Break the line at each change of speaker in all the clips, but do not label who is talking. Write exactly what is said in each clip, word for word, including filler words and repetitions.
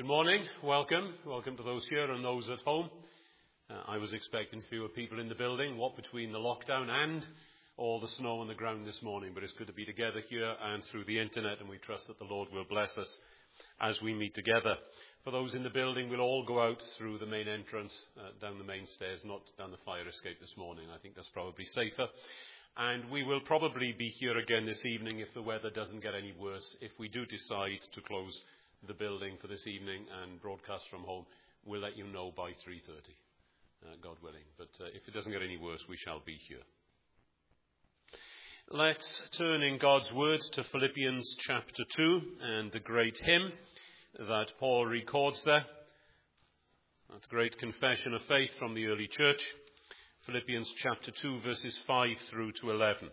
Good morning. Welcome. Welcome to those here and those at home. Uh, I was expecting fewer people in the building, what between the lockdown and all the snow on the ground this morning. But it's good to be together here and through the internet, and we trust that the Lord will bless us as we meet together. For those in the building, we'll all go out through the main entrance, uh, down the main stairs, not down the fire escape this morning. I think that's probably safer. And we will probably be here again this evening if the weather doesn't get any worse. If we do decide to close the building for this evening and broadcast from home, we'll let you know by three thirty, uh, God willing. But uh, if it doesn't get any worse, we shall be here. Let's turn in God's word to Philippians chapter two and the great hymn that Paul records there. That great confession of faith from the early church. Philippians chapter two, verses five through to eleven.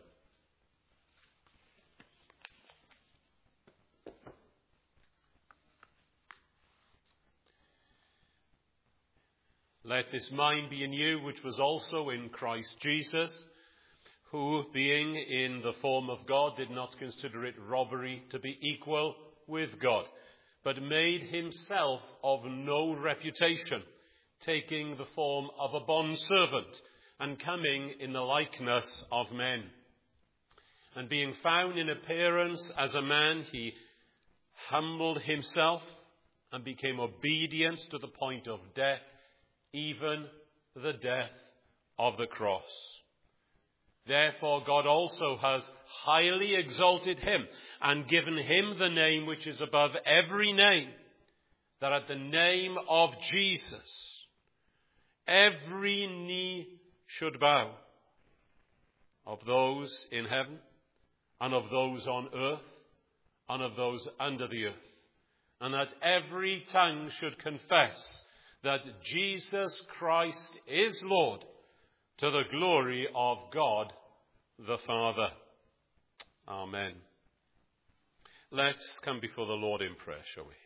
Let this mind be in you, which was also in Christ Jesus, who, being in the form of God, did not consider it robbery to be equal with God, but made himself of no reputation, taking the form of a bondservant, and coming in the likeness of men. And being found in appearance as a man, he humbled himself and became obedient to the point of death, even the death of the cross. Therefore God also has highly exalted him and given him the name which is above every name, that at the name of Jesus every knee should bow, of those in heaven and of those on earth and of those under the earth, and that every tongue should confess that Jesus Christ is Lord, to the glory of God the Father. Amen. Let's come before the Lord in prayer, shall we?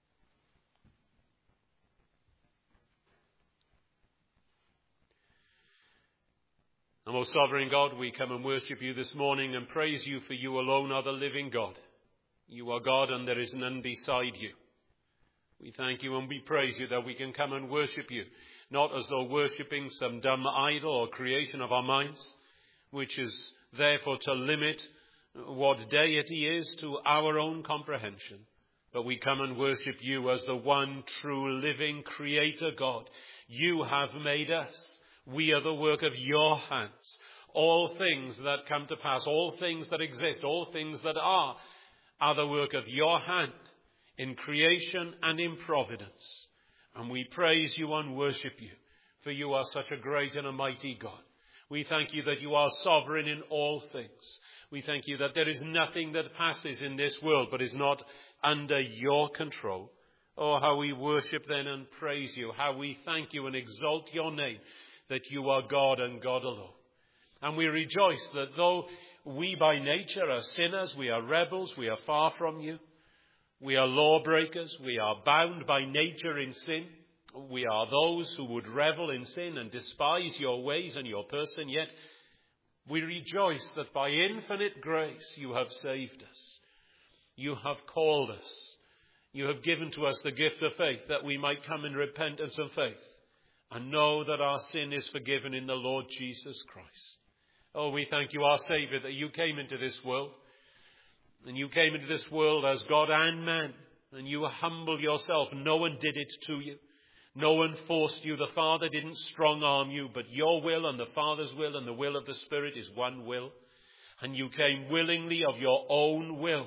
Our most sovereign God, we come and worship you this morning and praise you, for you alone are the living God. You are God and there is none beside you. We thank you and we praise you that we can come and worship you, not as though worshipping some dumb idol or creation of our minds, which is therefore to limit what deity is to our own comprehension. But we come and worship you as the one true living creator God. You have made us. We are the work of your hands. All things that come to pass, all things that exist, all things that are, are the work of your hand, in creation and in providence. And we praise you and worship you, for you are such a great and a mighty God. We thank you that you are sovereign in all things. We thank you that there is nothing that passes in this world but is not under your control. Oh, how we worship then and praise you, how we thank you and exalt your name, that you are God and God alone. And we rejoice that though we by nature are sinners, we are rebels, we are far from you, we are lawbreakers, we are bound by nature in sin, we are those who would revel in sin and despise your ways and your person, yet we rejoice that by infinite grace you have saved us. You have called us. You have given to us the gift of faith, that we might come in repentance and faith and know that our sin is forgiven in the Lord Jesus Christ. Oh, we thank you, our Saviour, that you came into this world. And you came into this world as God and man, and you humbled yourself. No one did it to you. No one forced you. The Father didn't strong-arm you, but your will and the Father's will and the will of the Spirit is one will. And you came willingly of your own will.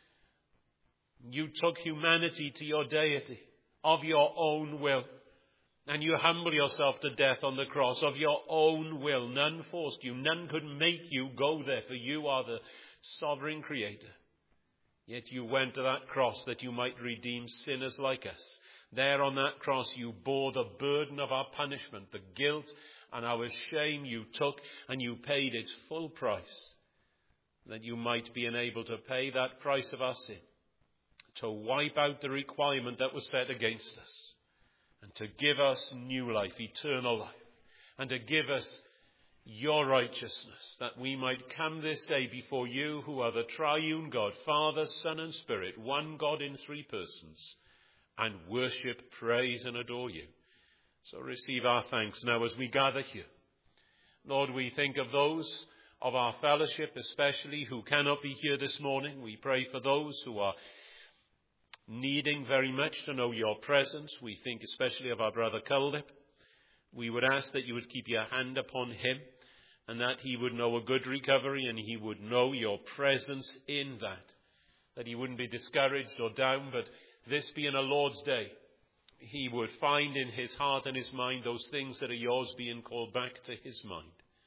You took humanity to your deity of your own will. And you humble yourself to death on the cross of your own will. None forced you. None could make you go there, for you are the sovereign creator. Yet you went to that cross that you might redeem sinners like us. There on that cross you bore the burden of our punishment, the guilt and our shame you took, and you paid its full price, that you might be enabled to pay that price of our sin, to wipe out the requirement that was set against us, and to give us new life, eternal life, and to give us your righteousness, that we might come this day before you, who are the triune God, Father, Son, and Spirit, one God in three persons, and worship, praise and adore you. So receive our thanks now as we gather here. Lord, we think of those of our fellowship especially who cannot be here this morning. We pray for those who are needing very much to know your presence. We think especially of our brother Culdip. We would ask that you would keep your hand upon him and that he would know a good recovery and he would know your presence in that. That he wouldn't be discouraged or down, but this being a Lord's day, he would find in his heart and his mind those things that are yours being called back to his mind.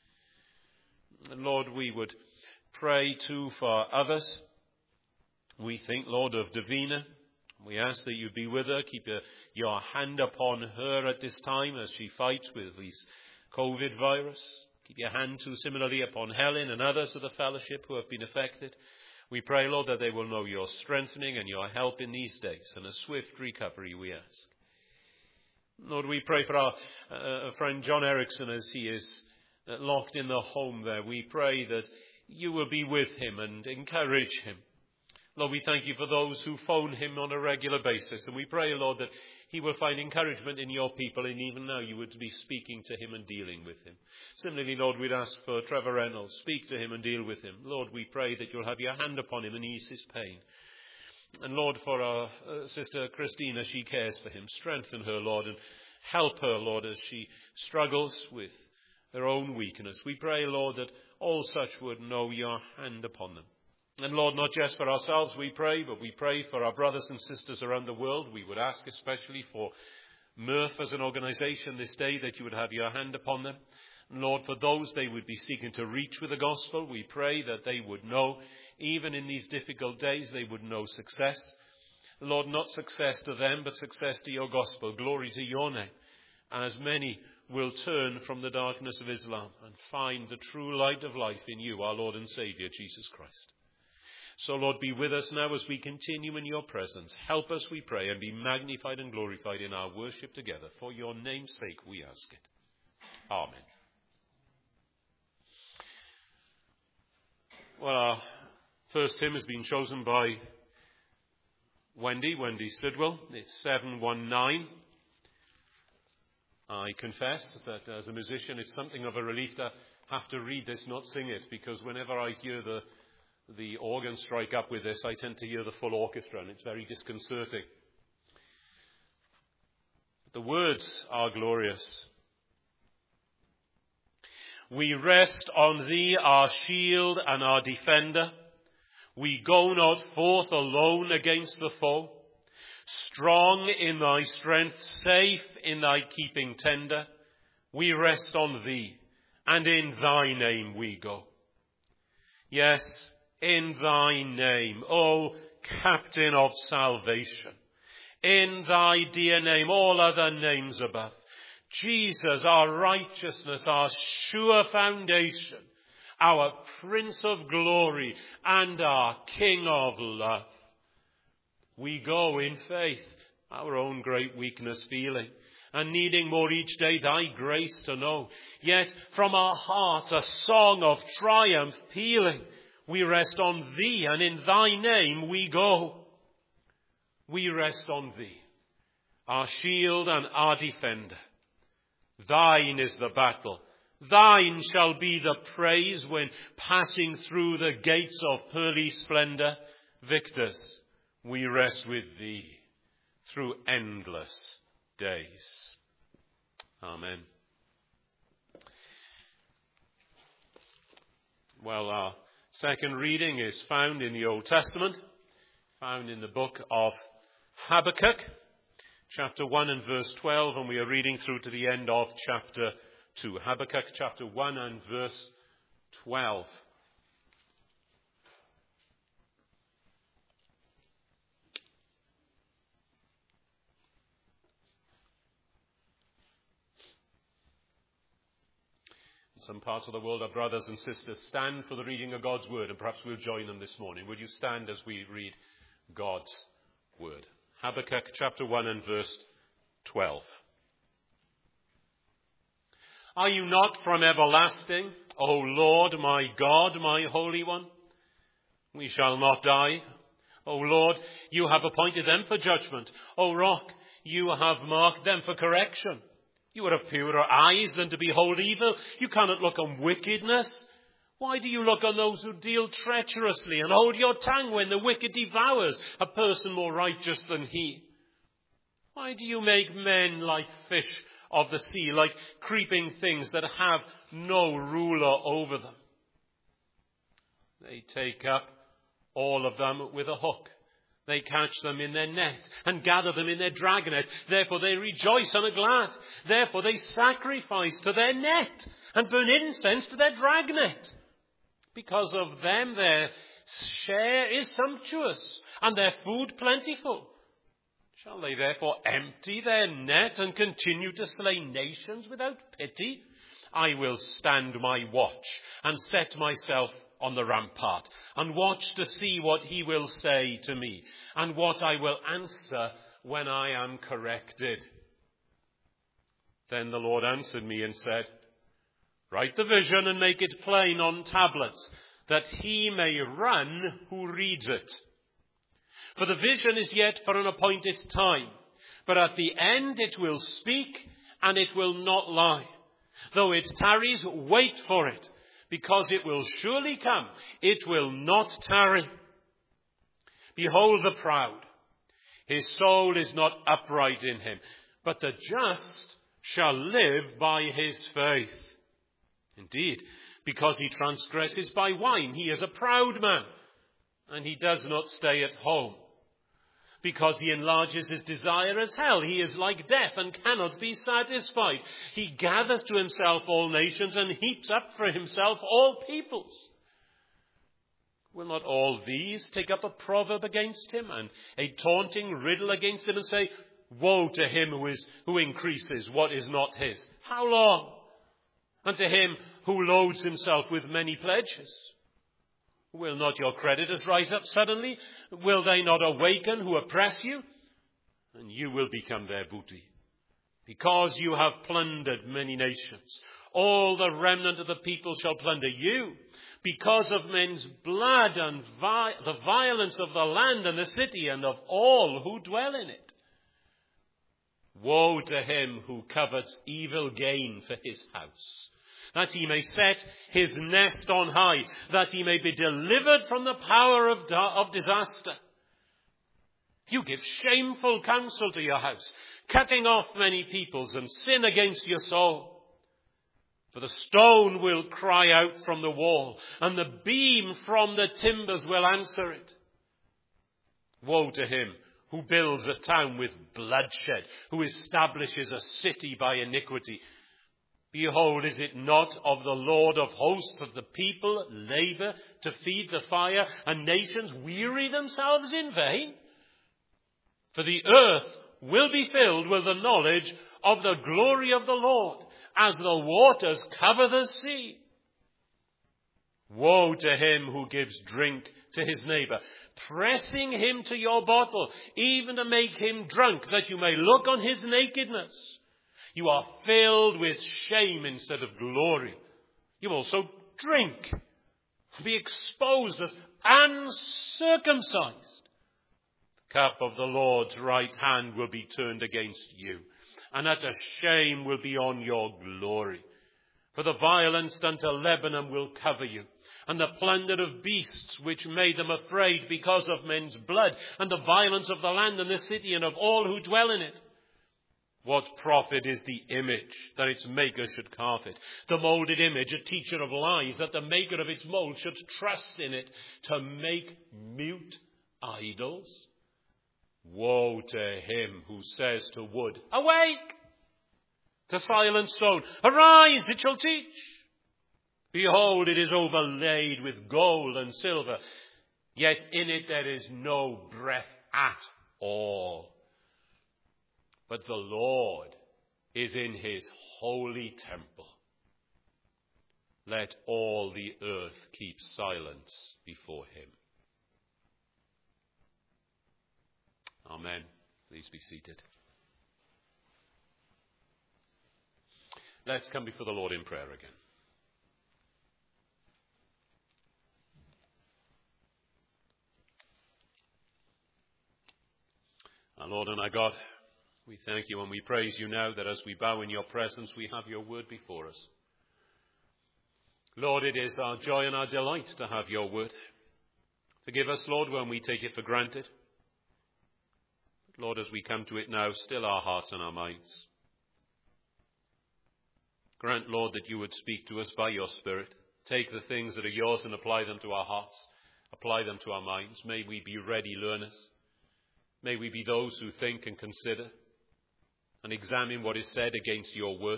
And Lord, we would pray too for others. We think, Lord, of Davina. We ask that you be with her, keep your, your hand upon her at this time as she fights with this COVID virus. Keep your hand too similarly upon Helen and others of the fellowship who have been affected. We pray, Lord, that they will know your strengthening and your help in these days and a swift recovery, we ask. Lord, we pray for our uh, friend John Erickson as he is uh, locked in the home there. We pray that you will be with him and encourage him. Lord, we thank you for those who phone him on a regular basis. And we pray, Lord, that he will find encouragement in your people. And even now you would be speaking to him and dealing with him. Similarly, Lord, we'd ask for Trevor Reynolds. Speak to him and deal with him. Lord, we pray that you'll have your hand upon him and ease his pain. And Lord, for our uh, sister Christina, she cares for him. Strengthen her, Lord, and help her, Lord, as she struggles with her own weakness. We pray, Lord, that all such would know your hand upon them. And Lord, not just for ourselves we pray, but we pray for our brothers and sisters around the world. We would ask especially for Murph as an organisation this day that you would have your hand upon them. And Lord, for those they would be seeking to reach with the gospel, we pray that they would know, even in these difficult days, they would know success. Lord, not success to them, but success to your gospel. Glory to your name. As many will turn from the darkness of Islam and find the true light of life in you, our Lord and Saviour, Jesus Christ. So, Lord, be with us now as we continue in your presence. Help us, we pray, and be magnified and glorified in our worship together. For your name's sake we ask it. Amen. Well, our first hymn has been chosen by Wendy, Wendy Sidwell. It's seven one nine. I confess that as a musician it's something of a relief to have to read this, not sing it, because whenever I hear the the organ strike up with this, I tend to hear the full orchestra, and it's very disconcerting. The words are glorious. We rest on thee, our shield and our defender. We go not forth alone against the foe. Strong in thy strength, safe in thy keeping tender. We rest on thee, and in thy name we go. Yes, in thy name, O Captain of salvation. In thy dear name, all other names above. Jesus, our righteousness, our sure foundation, our Prince of glory, and our King of love. We go in faith, our own great weakness feeling, and needing more each day thy grace to know. Yet from our hearts a song of triumph pealing. We rest on thee, and in thy name we go. We rest on thee, our shield and our defender. Thine is the battle. Thine shall be the praise when passing through the gates of pearly splendour. Victors, we rest with thee through endless days. Amen. Well, our second reading is found in the Old Testament, found in the book of Habakkuk, chapter one and verse twelve, and we are reading through to the end of chapter two. Habakkuk chapter one and verse twelve. In some parts of the world, our brothers and sisters stand for the reading of God's word, and perhaps we'll join them this morning. Would you stand as we read God's word? Habakkuk chapter one and verse twelve. Are you not from everlasting, O Lord, my God, my Holy One? We shall not die. O Lord, you have appointed them for judgment. O Rock, you have marked them for correction. You would have purer eyes than to behold evil. You cannot look on wickedness. Why do you look on those who deal treacherously and hold your tongue when the wicked devours a person more righteous than he? Why do you make men like fish of the sea, like creeping things that have no ruler over them? They take up all of them with a hook. They catch them in their net and gather them in their dragnet. Therefore they rejoice and are glad. Therefore they sacrifice to their net and burn incense to their dragnet. Because of them their share is sumptuous and their food plentiful. Shall they therefore empty their net and continue to slay nations without pity? I will stand my watch and set myself on the rampart and watch to see what he will say to me and what I will answer when I am corrected. Then the Lord answered me and said, write the vision and make it plain on tablets, that he may run who reads it. For the vision is yet for an appointed time, but at the end it will speak, and it will not lie. Though it tarries, wait for it, because it will surely come. It will not tarry. Behold the proud. His soul is not upright in him, but the just shall live by his faith. Indeed, because he transgresses by wine, he is a proud man, and he does not stay at home. Because he enlarges his desire as hell, he is like death and cannot be satisfied. He gathers to himself all nations and heaps up for himself all peoples. Will not all these take up a proverb against him and a taunting riddle against him and say, woe to him who is who increases what is not his? How long? And to him who loads himself with many pledges? Will not your creditors rise up suddenly? Will they not awaken who oppress you? And you will become their booty. Because you have plundered many nations, all the remnant of the people shall plunder you. Because of men's blood and vi- the violence of the land and the city and of all who dwell in it. Woe to him who covets evil gain for his house, that he may set his nest on high, that he may be delivered from the power of, da- of disaster. You give shameful counsel to your house, cutting off many peoples, and sin against your soul. For the stone will cry out from the wall, and the beam from the timbers will answer it. Woe to him who builds a town with bloodshed, who establishes a city by iniquity. Behold, is it not of the Lord of hosts that the people labor to feed the fire, and nations weary themselves in vain? For the earth will be filled with the knowledge of the glory of the Lord, as the waters cover the sea. Woe to him who gives drink to his neighbor, pressing him to your bottle, even to make him drunk, that you may look on his nakedness. You are filled with shame instead of glory. You also drink, be exposed as uncircumcised. The cup of the Lord's right hand will be turned against you, and utter shame will be on your glory. For the violence done to Lebanon will cover you, and the plunder of beasts which made them afraid because of men's blood, and the violence of the land and the city and of all who dwell in it. What profit is the image that its maker should carve it? The molded image, a teacher of lies, that the maker of its mold should trust in it to make mute idols? Woe to him who says to wood, awake! To silent stone, arise, it shall teach. Behold, it is overlaid with gold and silver, yet in it there is no breath at all. But the Lord is in his holy temple. Let all the earth keep silence before him. Amen. Please be seated. Let's come before the Lord in prayer again. Our Lord and our God, we thank you and we praise you now that as we bow in your presence, we have your word before us. Lord, it is our joy and our delight to have your word. Forgive us, Lord, when we take it for granted. Lord, as we come to it now, still our hearts and our minds. Grant, Lord, that you would speak to us by your Spirit. Take the things that are yours and apply them to our hearts. Apply them to our minds. May we be ready learners. May we be those who think and consider and examine what is said against your word.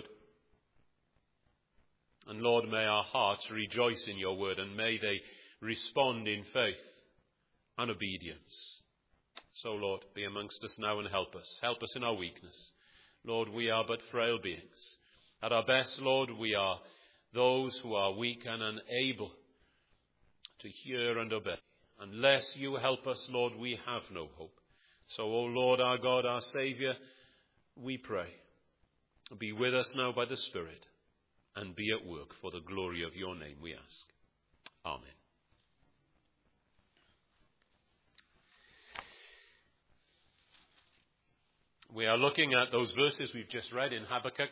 And Lord, may our hearts rejoice in your word, and may they respond in faith and obedience. So, Lord, be amongst us now and help us. Help us in our weakness. Lord, we are but frail beings. At our best, Lord, we are those who are weak and unable to hear and obey. Unless you help us, Lord, we have no hope. So, O Lord, our God, our Saviour, we pray, be with us now by the Spirit and be at work for the glory of your name, we ask. Amen. We are looking at those verses we've just read in Habakkuk.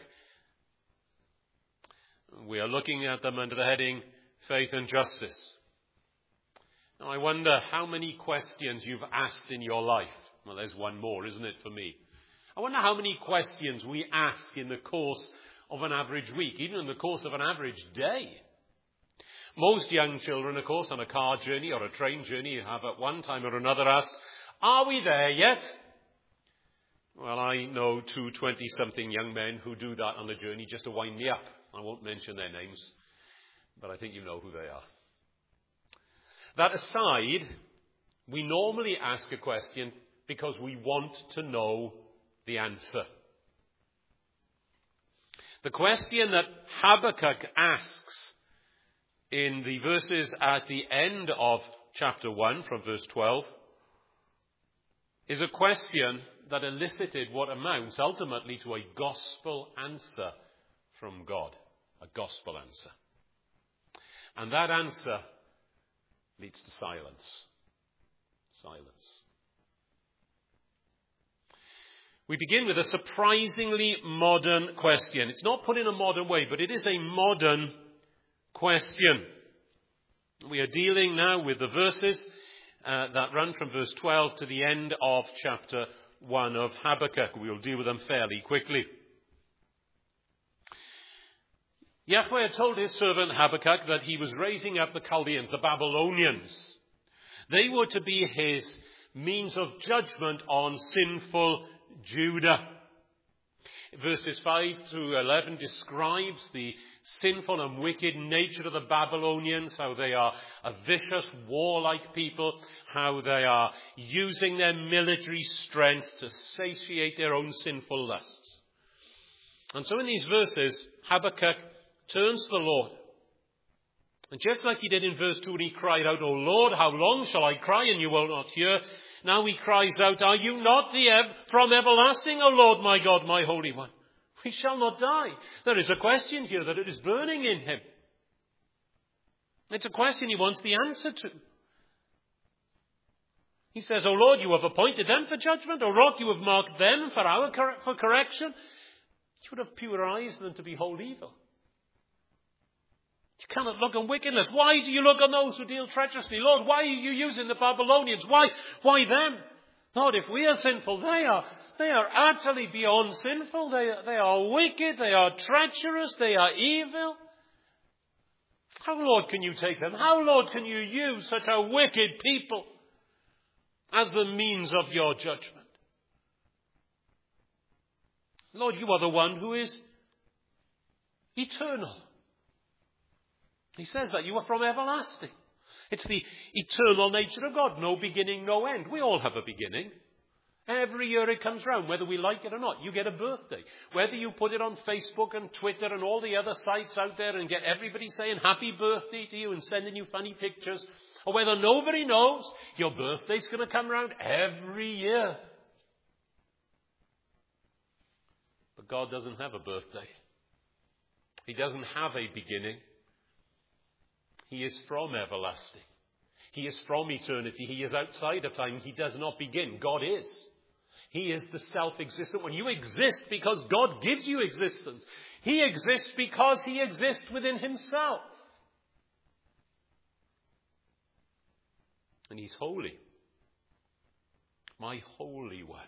We are looking at them under the heading, Faith and Justice. Now, I wonder how many questions you've asked in your life. Well, there's one more, isn't it, for me? I wonder how many questions we ask in the course of an average week, even in the course of an average day. Most young children, of course, on a car journey or a train journey have at one time or another asked, are we there yet? Well, I know two twenty-something young men who do that on the journey just to wind me up. I won't mention their names, but I think you know who they are. That aside, we normally ask a question because we want to know the answer. The question that Habakkuk asks in the verses at the end of chapter one, from verse twelve, is a question that elicited what amounts ultimately to a gospel answer from God. A gospel answer. And that answer leads to silence. Silence. We begin with a surprisingly modern question. It's not put in a modern way, but it is a modern question. We are dealing now with the verses uh, that run from verse twelve to the end of chapter one of Habakkuk. We'll deal with them fairly quickly. Yahweh had told his servant Habakkuk that he was raising up the Chaldeans, the Babylonians. They were to be his means of judgment on sinful Judah. Verses five to eleven describes the sinful and wicked nature of the Babylonians, how they are a vicious, warlike people, how they are using their military strength to satiate their own sinful lusts. And so in these verses, Habakkuk turns to the Lord. And just like he did in verse two, when he cried out, O Lord, how long shall I cry and you will not hear? Now he cries out, are you not the ev- from everlasting, O Lord, my God, my Holy One? We shall not die. There is a question here that it is burning in him. It's a question he wants the answer to. He says, O Lord, you have appointed them for judgment. O Rock, you have marked them for our cor- for correction. You would have pure eyes than to behold evil. You cannot look on wickedness. Why do you look on those who deal treacherously? Lord, why are you using the Babylonians? Why, why them? Lord, if we are sinful, they are, they are utterly beyond sinful. They, they are wicked. They are treacherous. They are evil. How, Lord, can you take them? How, Lord, can you use such a wicked people as the means of your judgment? Lord, you are the one who is eternal. He says that you are from everlasting. It's the eternal nature of God. No beginning, no end. We all have a beginning. Every year it comes round, whether we like it or not. You get a birthday. Whether you put it on Facebook and Twitter and all the other sites out there and get everybody saying happy birthday to you and sending you funny pictures, or whether nobody knows, your birthday's going to come round every year. But God doesn't have a birthday. He doesn't have a beginning. He is from everlasting. He is from eternity. He is outside of time. He does not begin. God is. He is the self-existent one. You exist because God gives you existence. He exists because he exists within himself. And he's holy. My Holy One.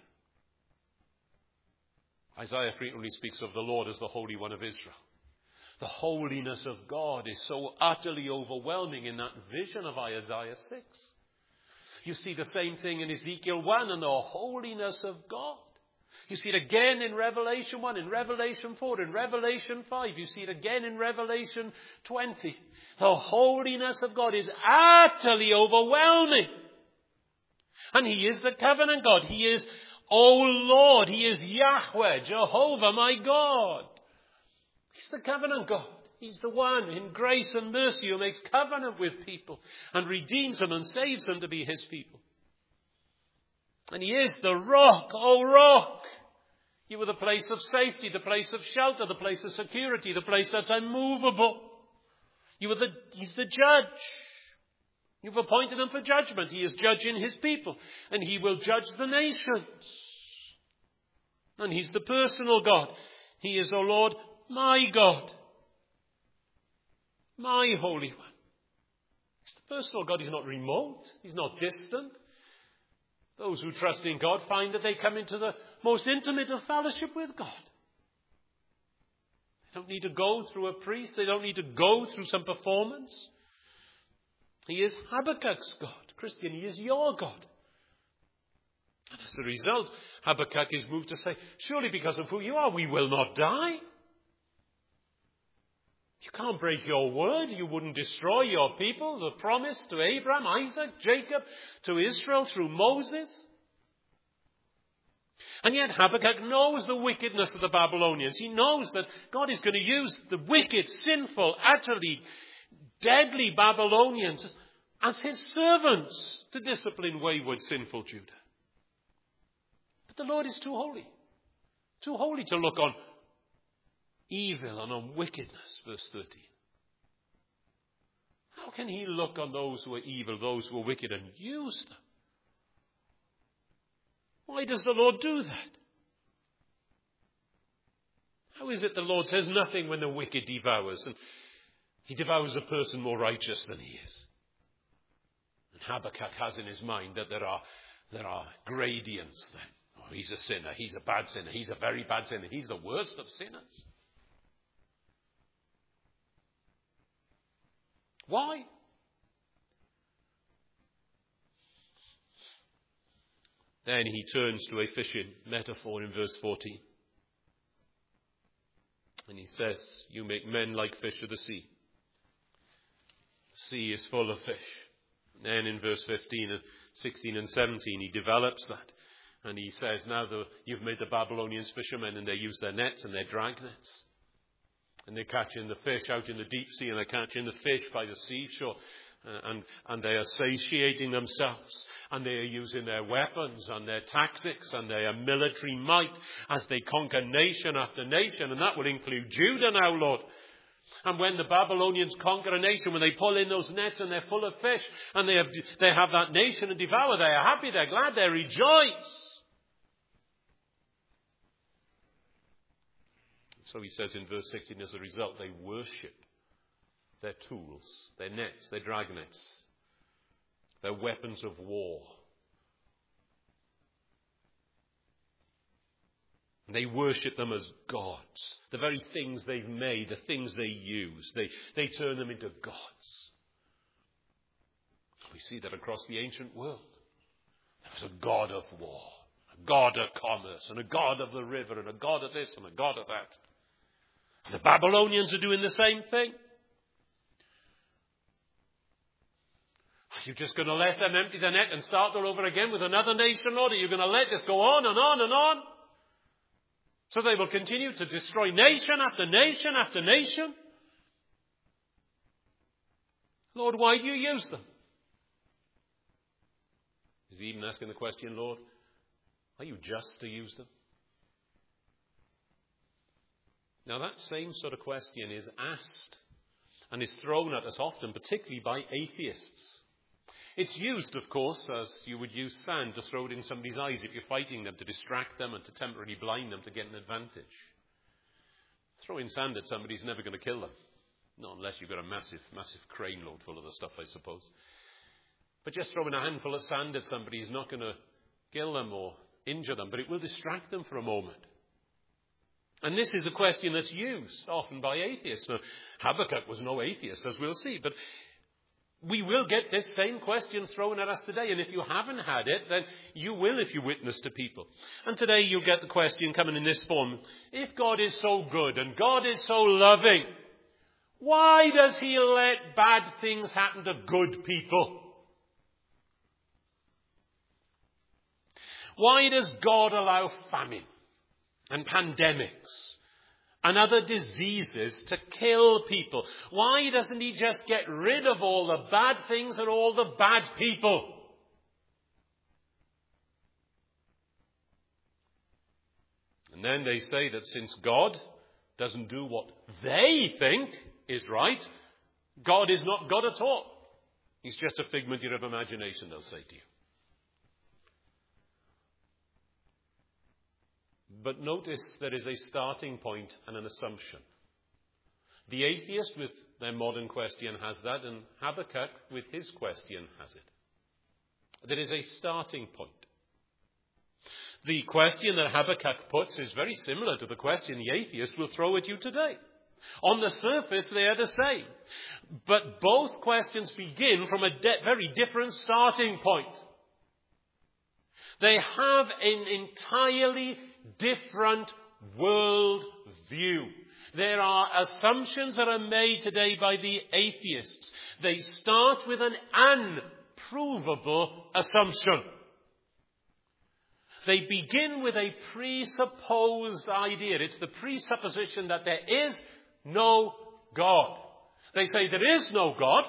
Isaiah frequently speaks of the Lord as the Holy One of Israel. The holiness of God is so utterly overwhelming in that vision of Isaiah six. You see the same thing in Ezekiel one and the holiness of God. You see it again in Revelation one, in Revelation four, in Revelation five. You see it again in Revelation twenty. The holiness of God is utterly overwhelming. And he is the covenant God. He is, O Lord. He is Yahweh, Jehovah, my God. He's the covenant God. He's the one in grace and mercy who makes covenant with people and redeems them and saves them to be his people. And he is the rock, O rock. You are the place of safety, the place of shelter, the place of security, the place that's immovable. You are the, he's the judge. You've appointed him for judgment. He is judging his people. And he will judge the nations. And he's the personal God. He is, O Lord, my God. My Holy One. He's the personal God. He's not remote. He's not distant. Those who trust in God find that they come into the most intimate of fellowship with God. They don't need to go through a priest. They don't need to go through some performance. He is Habakkuk's God. Christian, he is your God. And as a result, Habakkuk is moved to say, surely because of who you are, we will not die. You can't break your word. You wouldn't destroy your people. The promise to Abraham, Isaac, Jacob, to Israel through Moses. And yet Habakkuk knows the wickedness of the Babylonians. He knows that God is going to use the wicked, sinful, utterly deadly Babylonians as his servants to discipline wayward, sinful Judah. But the Lord is too holy. Too holy to look on evil and on wickedness, verse thirteen. How can he look on those who are evil, those who are wicked, and use them? Why does the Lord do that? How is it the Lord says nothing when the wicked devours, and he devours a person more righteous than he is? And Habakkuk has in his mind that there are, there are gradients then. Oh, he's a sinner, he's a bad sinner, he's a very bad sinner, he's the worst of sinners. Why? Then he turns to a fishing metaphor in verse fourteen. And he says, you make men like fish of the sea. The sea is full of fish. And then in verse fifteen and sixteen and seventeen, he develops that. And he says, now the, you've made the Babylonians fishermen, and they use their nets and their drag nets. And they're catching the fish out in the deep sea, and they're catching the fish by the seashore. Uh, and, and they are satiating themselves. And they are using their weapons and their tactics and their military might as they conquer nation after nation. And that will include Judah now, Lord. And when the Babylonians conquer a nation, when they pull in those nets and they're full of fish, and they have, they have that nation to devour, they are happy, they're glad, they rejoice. So he says in verse sixteen, as a result, they worship their tools, their nets, their drag nets, their weapons of war. They worship them as gods. The very things they've made, the things they use, they, they turn them into gods. We see that across the ancient world. There was a god of war, a god of commerce, and a god of the river, and a god of this, and a god of that. And the Babylonians are doing the same thing. Are you just going to let them empty the net and start all over again with another nation, Lord? Are you going to let this go on and on and on? So they will continue to destroy nation after nation after nation. Lord, why do you use them? He's even asking the question, Lord, are you just to use them? Now that same sort of question is asked and is thrown at us often, particularly by atheists. It's used, of course, as you would use sand to throw it in somebody's eyes if you're fighting them, to distract them and to temporarily blind them to get an advantage. Throwing sand at somebody is never going to kill them. Not unless you've got a massive, massive crane load full of the stuff, I suppose. But just throwing a handful of sand at somebody is not going to kill them or injure them, but it will distract them for a moment. And this is a question that's used often by atheists. Now, Habakkuk was no atheist, as we'll see, but we will get this same question thrown at us today. And if you haven't had it, then you will if you witness to people. And today you'll get the question coming in this form. If God is so good and God is so loving, why does he let bad things happen to good people? Why does God allow famine and pandemics and other diseases to kill people? Why doesn't he just get rid of all the bad things and all the bad people? And then they say that since God doesn't do what they think is right, God is not God at all. He's just a figment of imagination, they'll say to you. But notice there is a starting point and an assumption. The atheist with their modern question has that, and Habakkuk with his question has it. There is a starting point. The question that Habakkuk puts is very similar to the question the atheist will throw at you today. On the surface, they are the same. But both questions begin from a de- very different starting point. They have an entirely different world view. There are assumptions that are made today by the atheists. They start with an unprovable assumption. They begin with a presupposed idea. It's the presupposition that there is no God. They say there is no God.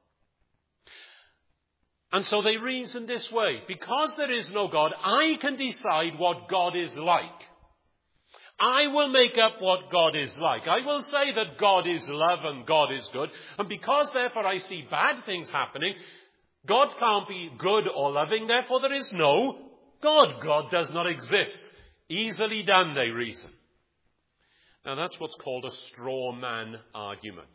And so they reason this way. Because there is no God, I can decide what God is like. I will make up what God is like. I will say that God is love and God is good. And because therefore I see bad things happening, God can't be good or loving, therefore there is no God. God does not exist. Easily done, they reason. Now that's what's called a straw man argument.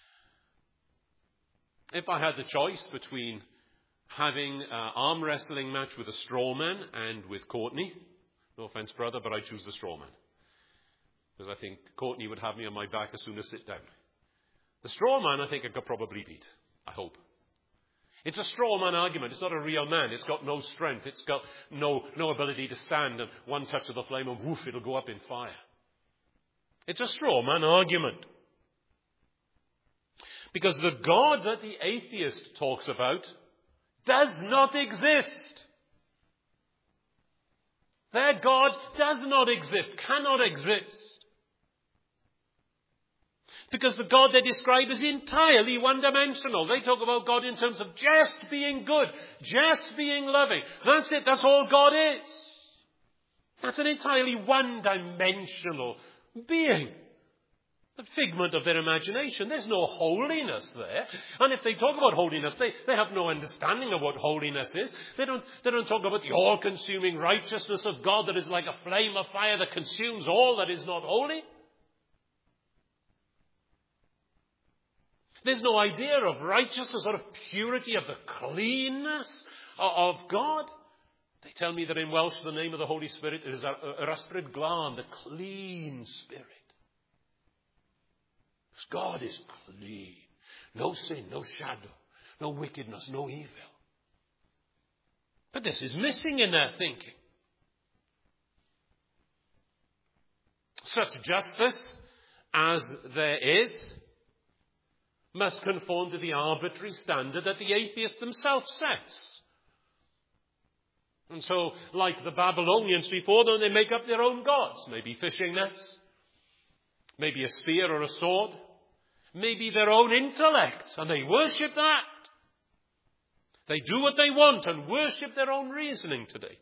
If I had the choice between having an arm wrestling match with a straw man and with Courtney, no offence, brother, but I choose the straw man. Because I think Courtney would have me on my back as soon as sit down. The straw man, I think I could probably beat. I hope. It's a straw man argument. It's not a real man. It's got no strength. It's got no, no ability to stand, and one touch of the flame and woof, it'll go up in fire. It's a straw man argument. Because the God that the atheist talks about does not exist. Their God does not exist, cannot exist. Because the God they describe is entirely one-dimensional. They talk about God in terms of just being good, just being loving. That's it, that's all God is. That's an entirely one-dimensional being. The figment of their imagination. There's no holiness there. And if they talk about holiness, they, they have no understanding of what holiness is. They don't, they don't talk about the all-consuming righteousness of God that is like a flame of fire that consumes all that is not holy. There's no idea of righteousness or of purity, of the cleanness of God. They tell me that in Welsh the name of the Holy Spirit is Yr Ysbryd Glân, the clean Spirit. Because God is clean. No sin, no shadow, no wickedness, no evil. But this is missing in their thinking. Such justice as there is must conform to the arbitrary standard that the atheist themselves sets. And so, like the Babylonians before them, they make up their own gods. Maybe fishing nets, maybe a spear or a sword, maybe their own intellect, and they worship that. They do what they want and worship their own reasoning today.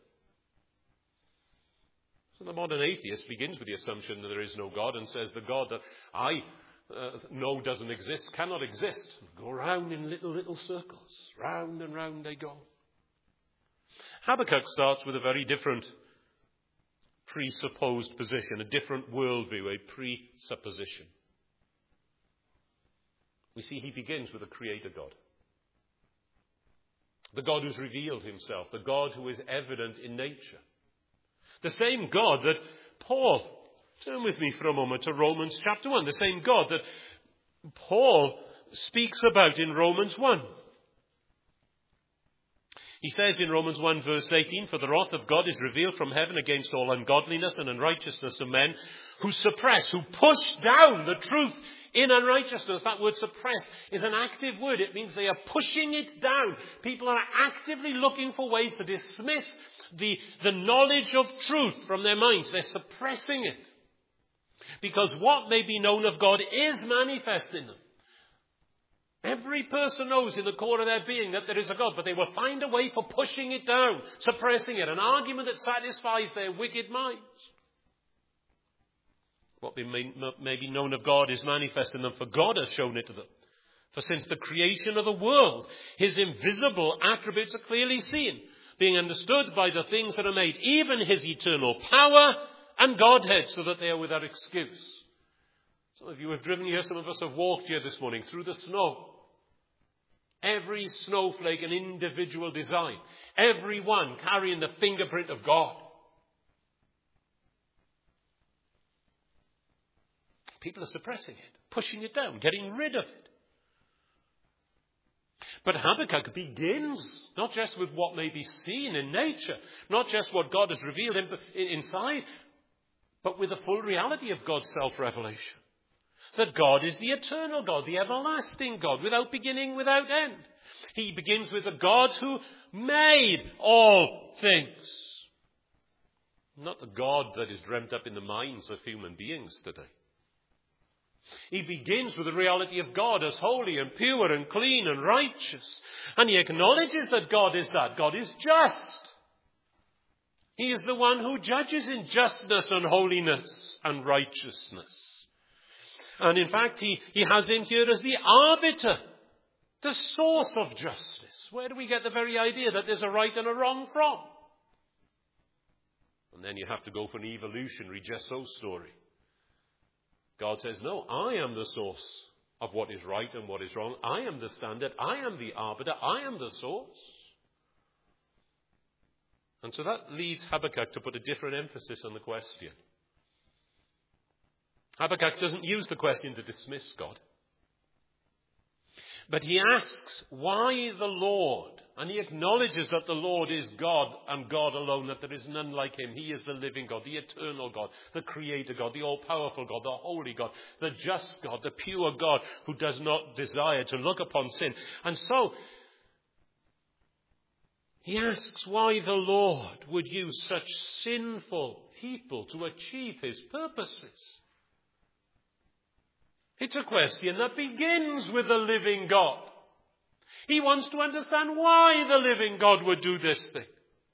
So the modern atheist begins with the assumption that there is no God and says the God that I uh, no doesn't exist, cannot exist. Go round in little, little circles. Round and round they go. Habakkuk starts with a very different presupposed position, a different worldview, a presupposition. We see he begins with a creator God. The God who's revealed himself, the God who is evident in nature. The same God that Paul, turn with me for a moment to Romans chapter one, the same God that Paul speaks about in Romans one. He says in Romans one verse eighteen, "For the wrath of God is revealed from heaven against all ungodliness and unrighteousness of men who suppress, who push down the truth in unrighteousness." That word suppress is an active word. It means they are pushing it down. People are actively looking for ways to dismiss the, the knowledge of truth from their minds. They're suppressing it. Because what may be known of God is manifest in them. Every person knows in the core of their being that there is a God, but they will find a way for pushing it down, suppressing it, an argument that satisfies their wicked minds. What may, may be known of God is manifest in them, for God has shown it to them. For since the creation of the world, his invisible attributes are clearly seen, being understood by the things that are made, even his eternal power and Godhead, so that they are without excuse. Some of you have driven here, some of us have walked here this morning through the snow. Every snowflake an individual design. Every one carrying the fingerprint of God. People are suppressing it, pushing it down, getting rid of it. But Habakkuk begins not just with what may be seen in nature, not just what God has revealed inside, but with the full reality of God's self-revelation. That God is the eternal God, the everlasting God, without beginning, without end. He begins with the God who made all things. Not the God that is dreamt up in the minds of human beings today. He begins with the reality of God as holy and pure and clean and righteous. And he acknowledges that God is that. God is just. He is the one who judges in justness and holiness and righteousness. And in fact, he, he has him here as the arbiter, the source of justice. Where do we get the very idea that there's a right and a wrong from? And then you have to go for an evolutionary just so story. God says, no, I am the source of what is right and what is wrong. I am the standard. I am the arbiter. I am the source. And so that leads Habakkuk to put a different emphasis on the question. Habakkuk doesn't use the question to dismiss God. But he asks why the Lord, and he acknowledges that the Lord is God and God alone, that there is none like him. He is the living God, the eternal God, the creator God, the all-powerful God, the holy God, the just God, the pure God who does not desire to look upon sin. And so he asks why the Lord would use such sinful people to achieve his purposes. It's a question that begins with the living God. He wants to understand why the living God would do this thing.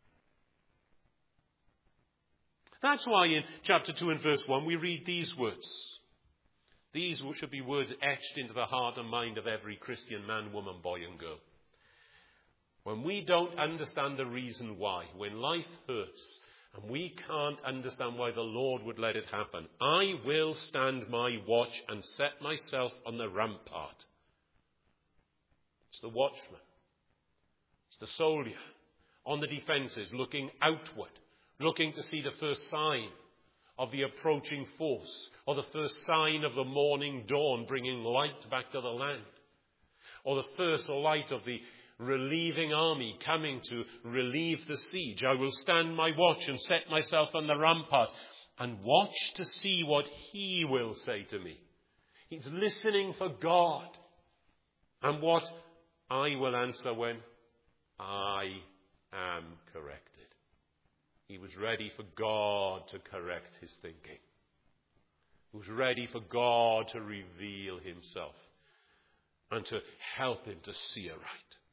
That's why in chapter two and verse one we read these words. These should be words etched into the heart and mind of every Christian man, woman, boy and girl. When we don't understand the reason why, when life hurts, and we can't understand why the Lord would let it happen, I will stand my watch and set myself on the rampart. It's the watchman. It's the soldier on the defences, looking outward, looking to see the first sign of the approaching force, or the first sign of the morning dawn bringing light back to the land, or the first light of the relieving army coming to relieve the siege. I will stand my watch and set myself on the rampart and watch to see what he will say to me. He's listening for God and what I will answer when I am corrected. He was ready for God to correct his thinking. He was ready for God to reveal himself and to help him to see aright.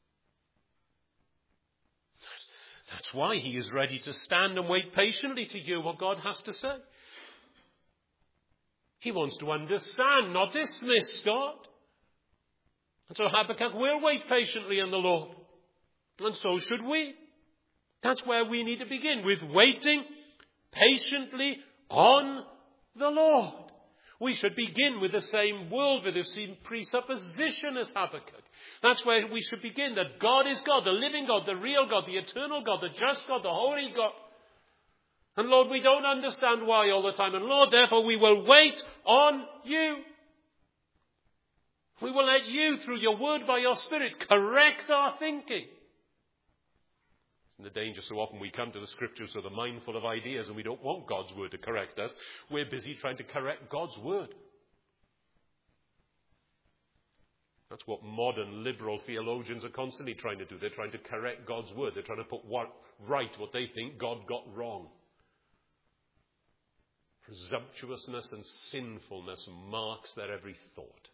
That's why he is ready to stand and wait patiently to hear what God has to say. He wants to understand, not dismiss God. And so Habakkuk will wait patiently on the Lord. And so should we. That's where we need to begin, with waiting patiently on the Lord. We should begin with the same worldview, the same presupposition as Habakkuk. That's where we should begin, that God is God, the living God, the real God, the eternal God, the just God, the holy God. And Lord, we don't understand why all the time. And Lord, therefore, we will wait on you. We will let you, through your word by your Spirit, correct our thinking. The danger so often we come to the scriptures with a mindful of ideas and we don't want God's word to correct us. We're busy trying to correct God's word. That's what modern liberal theologians are constantly trying to do. They're trying to correct God's word. They're trying to put what, right what they think God got wrong. Presumptuousness and sinfulness marks their every thought.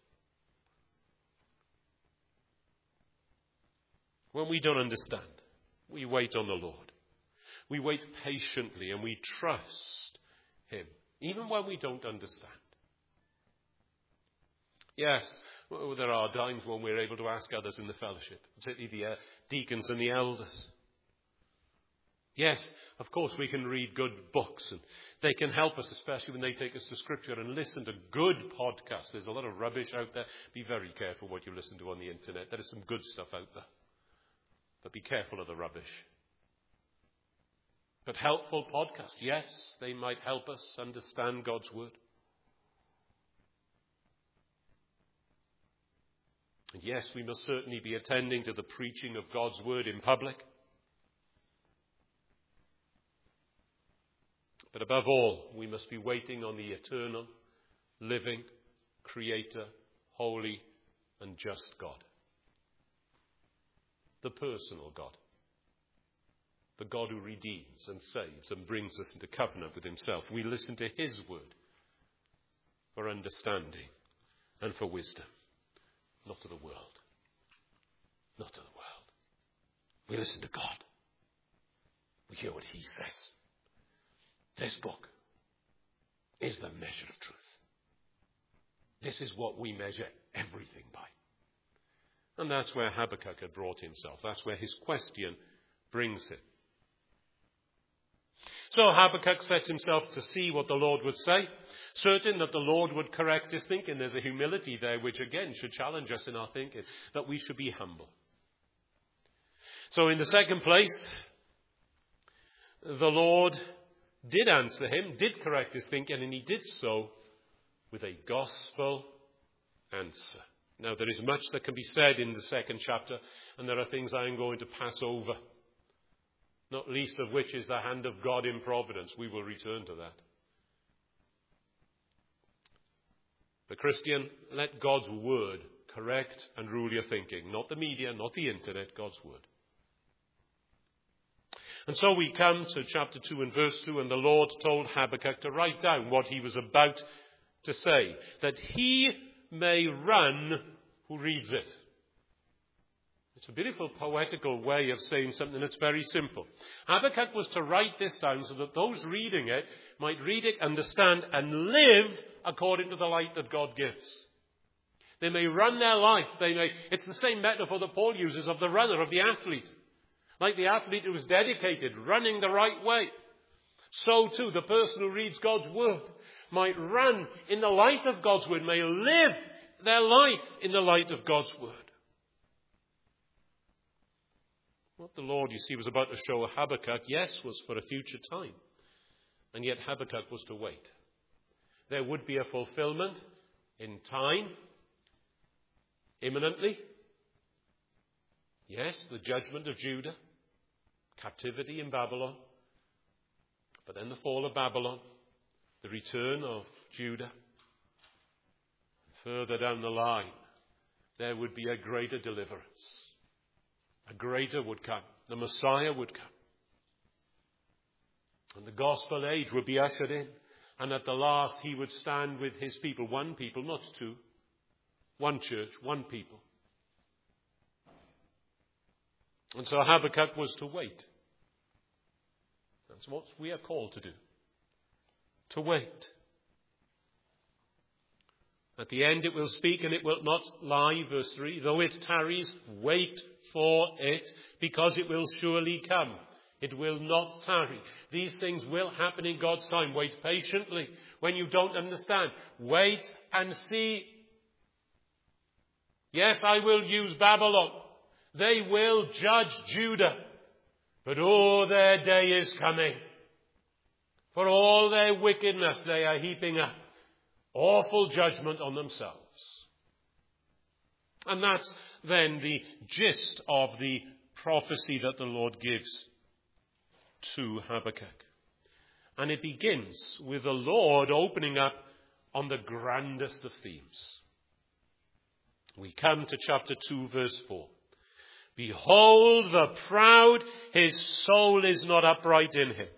When we don't understand, we wait on the Lord. We wait patiently and we trust him, even when we don't understand. Yes, well, there are times when we're able to ask others in the fellowship, particularly the uh, deacons and the elders. Yes, of course we can read good books and they can help us, especially when they take us to Scripture, and listen to good podcasts. There's a lot of rubbish out there. Be very careful what you listen to on the internet. There is some good stuff out there. But be careful of the rubbish. But helpful podcasts, yes, they might help us understand God's word. And yes, we must certainly be attending to the preaching of God's word in public. But above all, we must be waiting on the eternal, living, creator, holy, and just God. The personal God. The God who redeems and saves and brings us into covenant with himself. We listen to his word for understanding and for wisdom. Not to the world. Not to the world. We listen to God. We hear what he says. This book is the measure of truth. This is what we measure everything by. And that's where Habakkuk had brought himself. That's where his question brings him. So Habakkuk sets himself to see what the Lord would say, certain that the Lord would correct his thinking. There's a humility there which again should challenge us in our thinking, that we should be humble. So in the second place, the Lord did answer him, did correct his thinking, and he did so with a gospel answer. Now, there is much that can be said in the second chapter, and there are things I am going to pass over, not least of which is the hand of God in providence. We will return to that. But Christian, let God's word correct and rule your thinking. Not the media, not the internet, God's word. And so we come to chapter two and verse two, and the Lord told Habakkuk to write down what he was about to say, that he may run who reads it. It's a beautiful poetical way of saying something that's very simple. Habakkuk was to write this down so that those reading it might read it, understand, and live according to the light that God gives. They may run their life. They may. It's the same metaphor that Paul uses of the runner, of the athlete. Like the athlete who is dedicated, running the right way. So too, the person who reads God's word might run in the light of God's word, may live their life in the light of God's word. What the Lord, you see, was about to show Habakkuk, yes, was for a future time. And yet Habakkuk was to wait. There would be a fulfillment in time, imminently. Yes, the judgment of Judah, captivity in Babylon, but then the fall of Babylon, the return of Judah. Further down the line, there would be a greater deliverance. A greater would come. The Messiah would come. And the gospel age would be ushered in. And at the last, he would stand with his people. One people, not two. One church, one people. And so Habakkuk was to wait. That's what we are called to do. To wait. At the end it will speak and it will not lie, verse three. Though it tarries, wait for it, because it will surely come. It will not tarry. These things will happen in God's time. Wait patiently. When you don't understand, wait and see. Yes, I will use Babylon. They will judge Judah. But oh, their day is coming. For all their wickedness, they are heaping up awful judgment on themselves. And that's then the gist of the prophecy that the Lord gives to Habakkuk. And it begins with the Lord opening up on the grandest of themes. We come to chapter two, verse four. Behold the proud, his soul is not upright in him,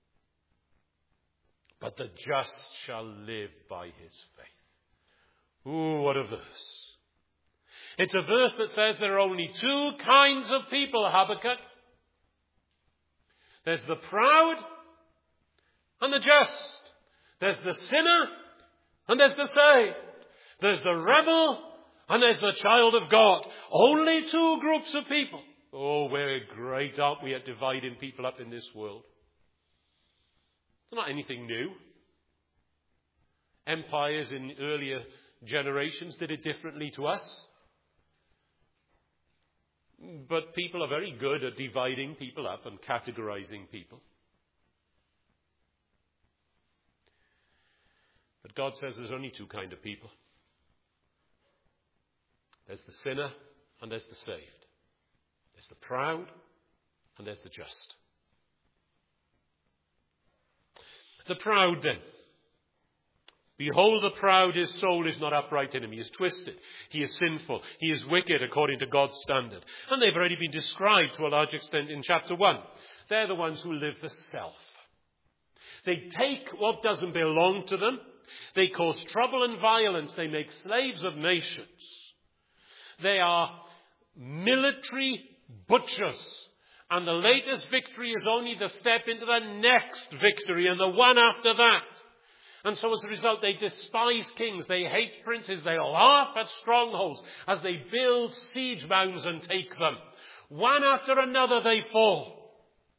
but the just shall live by his faith. Ooh, what a verse. It's a verse that says there are only two kinds of people, Habakkuk. There's the proud and the just. There's the sinner and there's the saved. There's the rebel and there's the child of God. Only two groups of people. Oh, we're great, aren't we, at dividing people up in this world? It's not anything new. Empires in earlier generations did it differently to us. But people are very good at dividing people up and categorizing people. But God says there's only two kinds of people. There's the sinner and there's the saved. There's the proud and there's the just. The proud then. Behold the proud, his soul is not upright in him. He is twisted. He is sinful. He is wicked according to God's standard. And they've already been described to a large extent in chapter one. They're the ones who live for self. They take what doesn't belong to them. They cause trouble and violence. They make slaves of nations. They are military butchers. And the latest victory is only the step into the next victory and the one after that. And so as a result, they despise kings, they hate princes, they laugh at strongholds as they build siege mounds and take them. One after another they fall.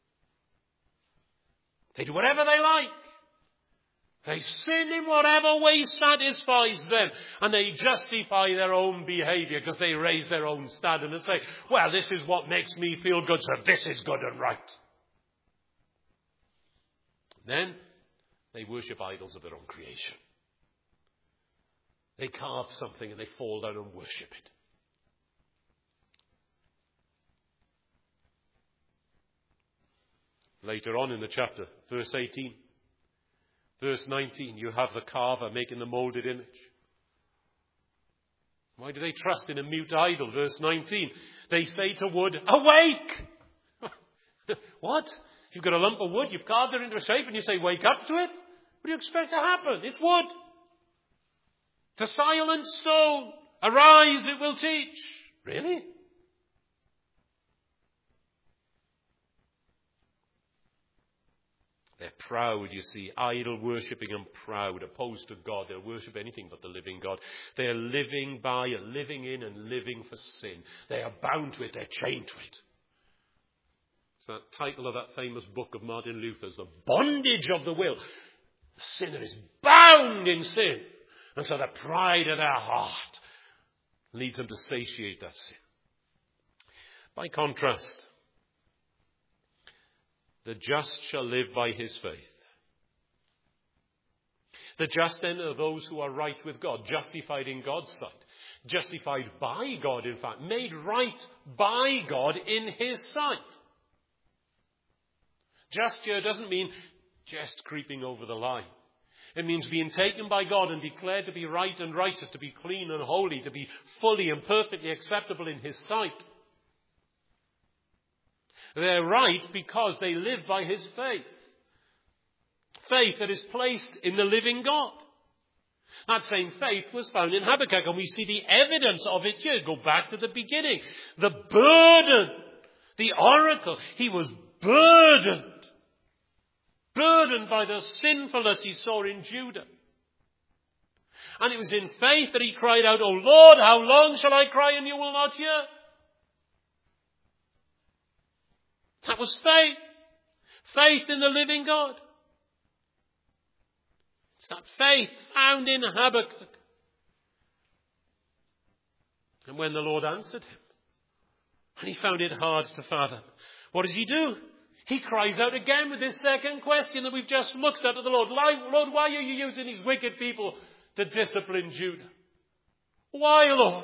They do whatever they like. They sin in whatever way satisfies them. And they justify their own behavior because they raise their own standard and say, well, this is what makes me feel good, so this is good and right. Then they worship idols of their own creation. They carve something and they fall down and worship it. Later on in the chapter, verse eighteen, verse nineteen, you have the carver making the molded image. Why do they trust in a mute idol? Verse nineteen, they say to wood, awake! What? You've got a lump of wood, you've carved it into a shape and you say, wake up to it? What do you expect to happen? It's wood. To silent stone, arise, it will teach. Really? They're proud, you see, idol worshipping and proud, opposed to God. They'll worship anything but the living God. They're living by, living in and living for sin. They are bound to it, they're chained to it. It's that title of that famous book of Martin Luther's, The Bondage of the Will. The sinner is bound in sin. And so the pride of their heart leads them to satiate that sin. By contrast, the just shall live by his faith. The just then are those who are right with God, justified in God's sight. Justified by God, in fact. Made right by God in his sight. Just here doesn't mean just creeping over the line. It means being taken by God and declared to be right and righteous, to be clean and holy, to be fully and perfectly acceptable in his sight. They're right because they live by his faith. Faith that is placed in the living God. That same faith was found in Habakkuk, and we see the evidence of it here. Go back to the beginning. The burden, the oracle, he was burdened. Burdened by the sinfulness he saw in Judah. And it was in faith that he cried out, "O Lord, how long shall I cry and you will not hear?" That was faith. Faith in the living God. It's that faith found in Habakkuk. And when the Lord answered him, and he found it hard to fathom, what does he do? He cries out again with this second question that we've just looked at to the Lord. Lord, why are you using these wicked people to discipline Judah? Why, Lord?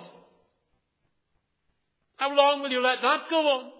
How long will you let that go on?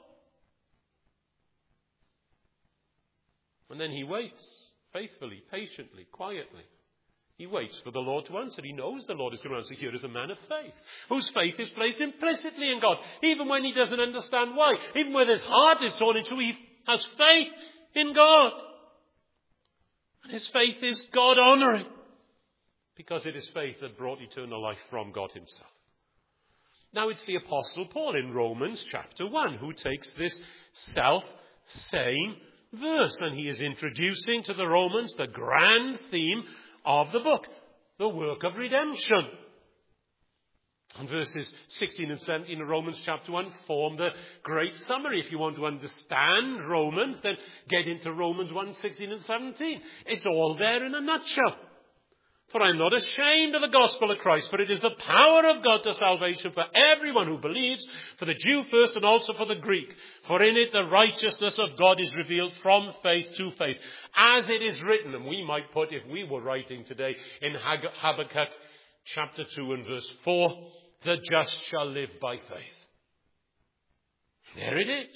And then he waits, faithfully, patiently, quietly. He waits for the Lord to answer. He knows the Lord is going to answer. Here is a man of faith, whose faith is placed implicitly in God, even when he doesn't understand why. Even when his heart is torn in two, he has faith in God. And his faith is God-honouring, because it is faith that brought eternal life from God himself. Now it's the Apostle Paul in Romans chapter one who takes this self-same verse, and he is introducing to the Romans the grand theme of the book, the work of redemption. And verses sixteen and seventeen of Romans chapter one form the great summary. If you want to understand Romans, then get into Romans one, sixteen and seventeen. It's all there in a nutshell. For I am not ashamed of the gospel of Christ, for it is the power of God to salvation for everyone who believes, for the Jew first and also for the Greek. For in it the righteousness of God is revealed from faith to faith. As it is written, and we might put, if we were writing today, in Habakkuk chapter two and verse four, the just shall live by faith. There it is.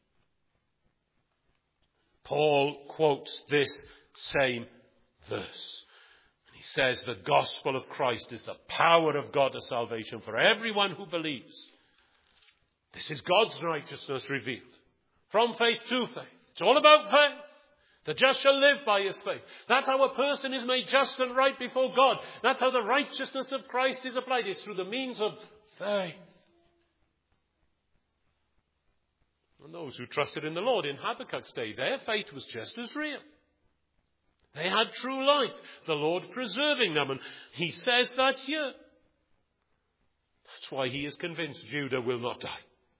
Paul quotes this same verse. He says the gospel of Christ is the power of God to salvation for everyone who believes. This is God's righteousness revealed from faith to faith. It's all about faith. The just shall live by his faith. That's how a person is made just and right before God. That's how the righteousness of Christ is applied. It's through the means of faith. And those who trusted in the Lord in Habakkuk's day, their faith was just as real. They had true life, the Lord preserving them. And he says that here. That's why he is convinced Judah will not die.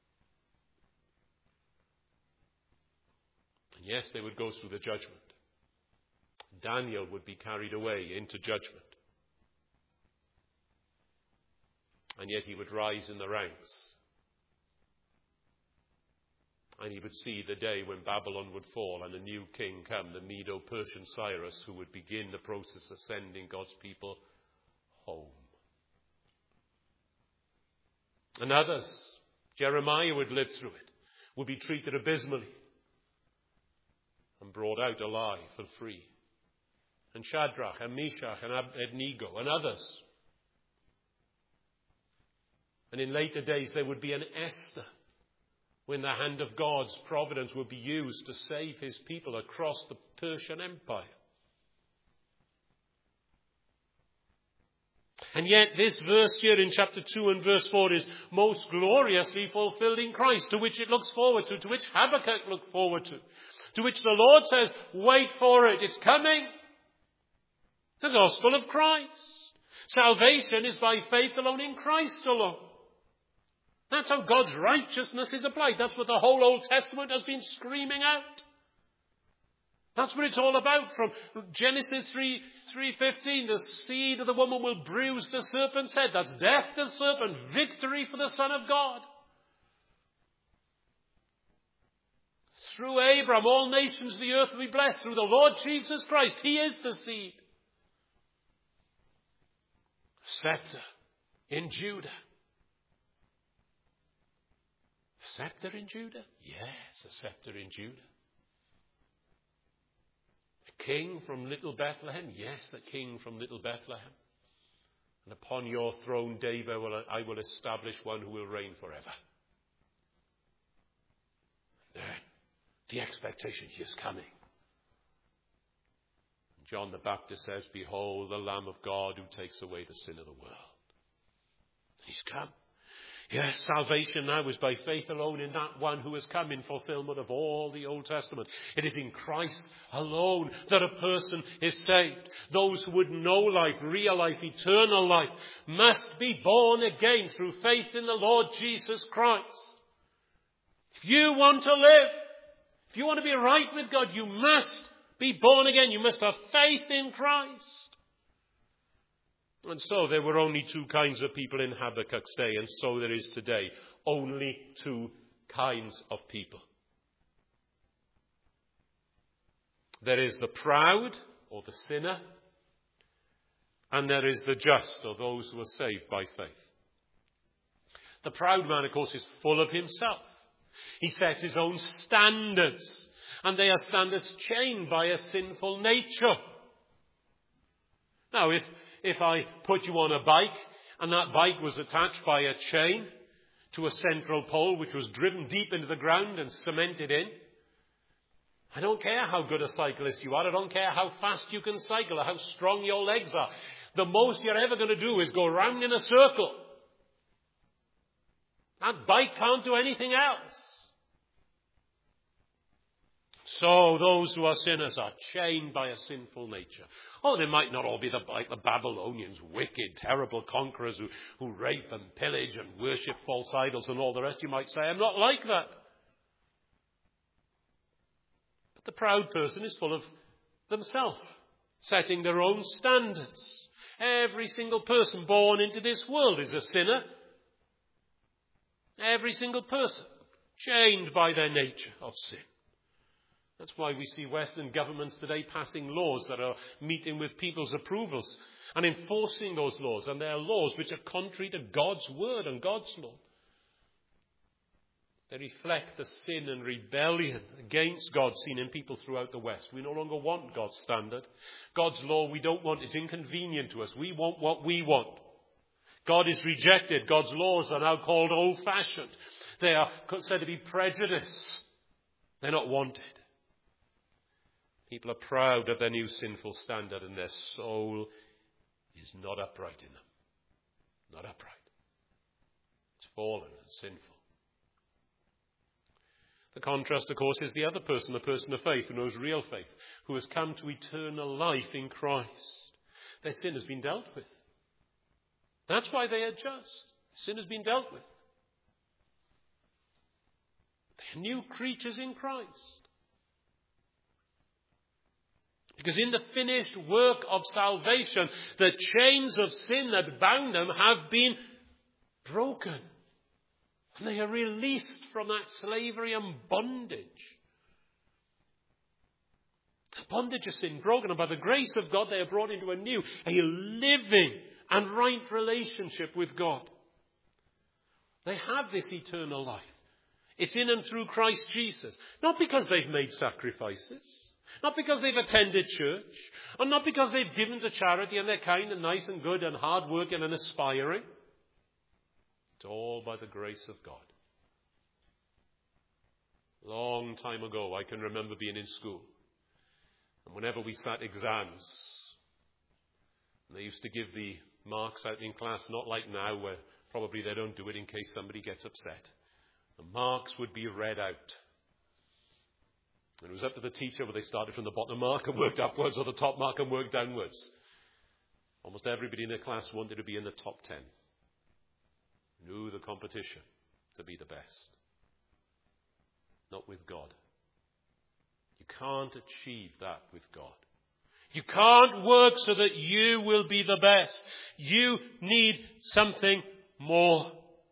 And yes, they would go through the judgment. Daniel would be carried away into judgment. And yet he would rise in the ranks. And he would see the day when Babylon would fall and a new king come, the Medo-Persian Cyrus, who would begin the process of sending God's people home. And others, Jeremiah would live through it, would be treated abysmally and brought out alive and free. And Shadrach and Meshach and Abednego and others. And in later days there would be an Esther, when the hand of God's providence would be used to save his people across the Persian Empire. And yet this verse here in chapter two and verse four is most gloriously fulfilled in Christ, to which it looks forward to, to which Habakkuk looked forward to, to which the Lord says, wait for it, it's coming. The gospel of Christ. Salvation is by faith alone in Christ alone. That's how God's righteousness is applied. That's what the whole Old Testament has been screaming out. That's what it's all about. From Genesis three, three fifteen, the seed of the woman will bruise the serpent's head. That's death to the serpent, victory for the Son of God. Through Abraham, all nations of the earth will be blessed. Through the Lord Jesus Christ, he is the seed. Scepter in Judah. A scepter in Judah? Yes, a scepter in Judah. A king from little Bethlehem? Yes, a king from little Bethlehem. And upon your throne, David, I will establish one who will reign forever. Then, the expectation, he is coming. John the Baptist says, behold the Lamb of God who takes away the sin of the world. He's come. Yes, salvation now is by faith alone in that one who has come in fulfillment of all the Old Testament. It is in Christ alone that a person is saved. Those who would know life, real life, eternal life, must be born again through faith in the Lord Jesus Christ. If you want to live, if you want to be right with God, you must be born again. You must have faith in Christ. And so there were only two kinds of people in Habakkuk's day, and so there is today. Only two kinds of people. There is the proud, or the sinner, and there is the just, or those who are saved by faith. The proud man, of course, is full of himself. He sets his own standards, and they are standards chained by a sinful nature. Now, if If I put you on a bike and that bike was attached by a chain to a central pole which was driven deep into the ground and cemented in, I don't care how good a cyclist you are. I don't care how fast you can cycle or how strong your legs are. The most you're ever going to do is go round in a circle. That bike can't do anything else. So those who are sinners are chained by a sinful nature. Oh, they might not all be the, like the Babylonians, wicked, terrible conquerors who, who rape and pillage and worship false idols and all the rest. You might say, I'm not like that. But the proud person is full of themselves, setting their own standards. Every single person born into this world is a sinner. Every single person chained by their nature of sin. That's why we see Western governments today passing laws that are meeting with people's approvals and enforcing those laws. And they are laws which are contrary to God's word and God's law. They reflect the sin and rebellion against God seen in people throughout the West. We no longer want God's standard. God's law we don't want. It's inconvenient to us. We want what we want. God is rejected. God's laws are now called old-fashioned. They are said to be prejudice. They're not wanted. People are proud of their new sinful standard, and their soul is not upright in them. Not upright. It's fallen and sinful. The contrast, of course, is the other person, the person of faith who knows real faith, who has come to eternal life in Christ. Their sin has been dealt with. That's why they are just. Sin has been dealt with. They are new creatures in Christ. Because in the finished work of salvation, the chains of sin that bound them have been broken. And they are released from that slavery and bondage. The bondage of sin broken, and by the grace of God they are brought into a new, a living and right relationship with God. They have this eternal life. It's in and through Christ Jesus. Not because they've made sacrifices. Not because they've attended church, or not because they've given to charity and they're kind and nice and good and hard-working and aspiring. It's all by the grace of God. Long time ago, I can remember being in school. And whenever we sat exams, and they used to give the marks out in class, not like now where probably they don't do it in case somebody gets upset. The marks would be read out. And it was up to the teacher whether they started from the bottom mark and worked upwards or the top mark and worked downwards. Almost everybody in the class wanted to be in the top ten. Knew the competition to be the best. Not with God. You can't achieve that with God. You can't work so that you will be the best. You need something more.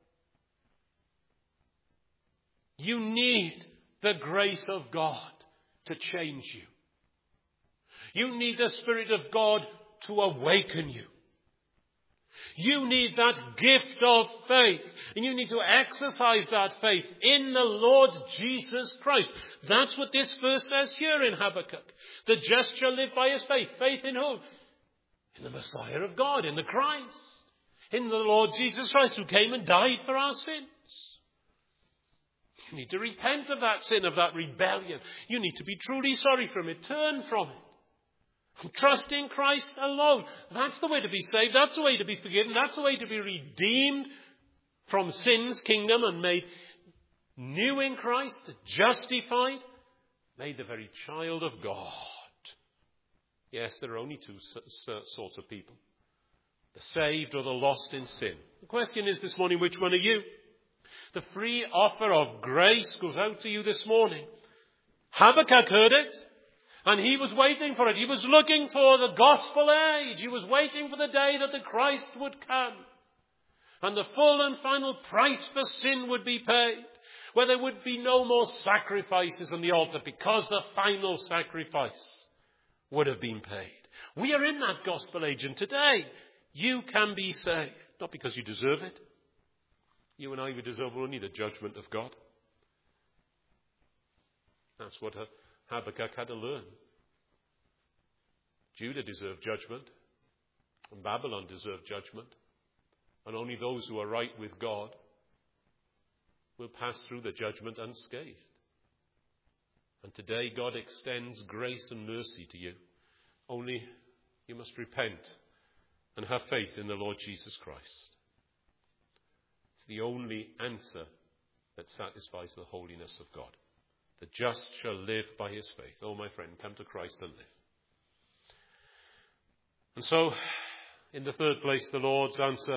You need the grace of God to change you. You need the Spirit of God to awaken you. You need that gift of faith, and you need to exercise that faith in the Lord Jesus Christ. That's what this verse says here in Habakkuk. The just shall live by his faith. Faith in whom? In the Messiah of God, in the Christ, in the Lord Jesus Christ, who came and died for our sins. You need to repent of that sin, of that rebellion. You need to be truly sorry from it. Turn from it. Trust in Christ alone. That's the way to be saved. That's the way to be forgiven. That's the way to be redeemed from sin's kingdom and made new in Christ, justified, made the very child of God. Yes, there are only two sorts of people: the saved or the lost in sin. The question is this morning, which one are you? The free offer of grace goes out to you this morning. Habakkuk heard it, and he was waiting for it. He was looking for the gospel age. He was waiting for the day that the Christ would come, and the full and final price for sin would be paid, where there would be no more sacrifices on the altar, because the final sacrifice would have been paid. We are in that gospel age, and today you can be saved, not because you deserve it. You and I, we deserve only the judgment of God. That's what Habakkuk had to learn. Judah deserved judgment, and Babylon deserved judgment, and only those who are right with God will pass through the judgment unscathed. And today God extends grace and mercy to you. Only you must repent and have faith in the Lord Jesus Christ. It's the only answer that satisfies the holiness of God. The just shall live by his faith. Oh, my friend, come to Christ and live. And so, in the third place, the Lord's answer,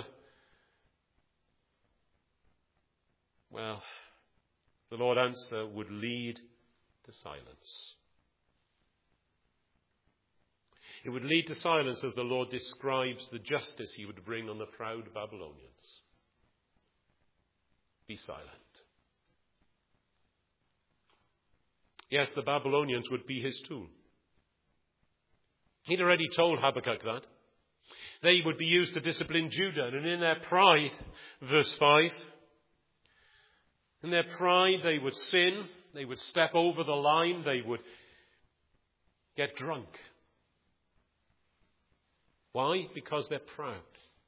well, the Lord's answer would lead to silence. It would lead to silence as the Lord describes the justice he would bring on the proud Babylonians. Be silent. Yes, the Babylonians would be his tool. He'd already told Habakkuk that. They would be used to discipline Judah, and in their pride, verse five, in their pride they would sin, they would step over the line, they would get drunk. Why? Because they're proud.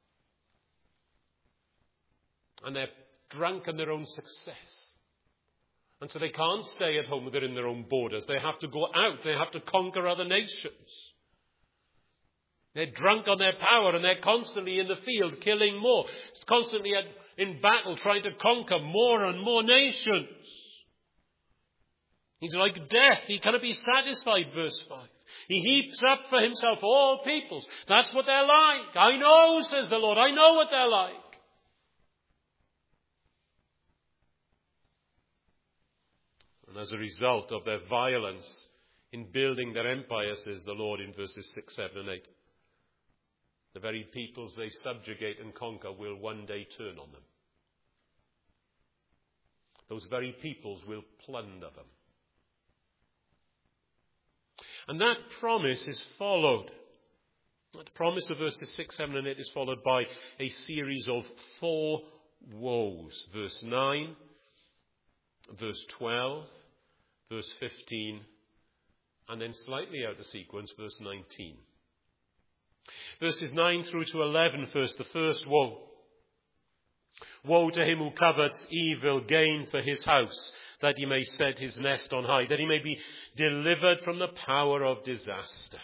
And they're drunk on their own success. And so they can't stay at home within their own borders. They have to go out. They have to conquer other nations. They're drunk on their power, and they're constantly in the field killing more. It's constantly in battle trying to conquer more and more nations. He's like death. He cannot be satisfied, verse five. He heaps up for himself all peoples. That's what they're like. I know, says the Lord. I know what they're like. And as a result of their violence in building their empire, says the Lord in verses six, seven, and eight, the very peoples they subjugate and conquer will one day turn on them. Those very peoples will plunder them. And that promise is followed. That promise of verses six, seven, and eight is followed by a series of four woes. Verse nine, verse twelve, verse fifteen, and then slightly out of sequence, verse nineteen. Verses nine through to eleven first, the first woe. Woe to him who covets evil gain for his house, that he may set his nest on high, that he may be delivered from the power of disaster.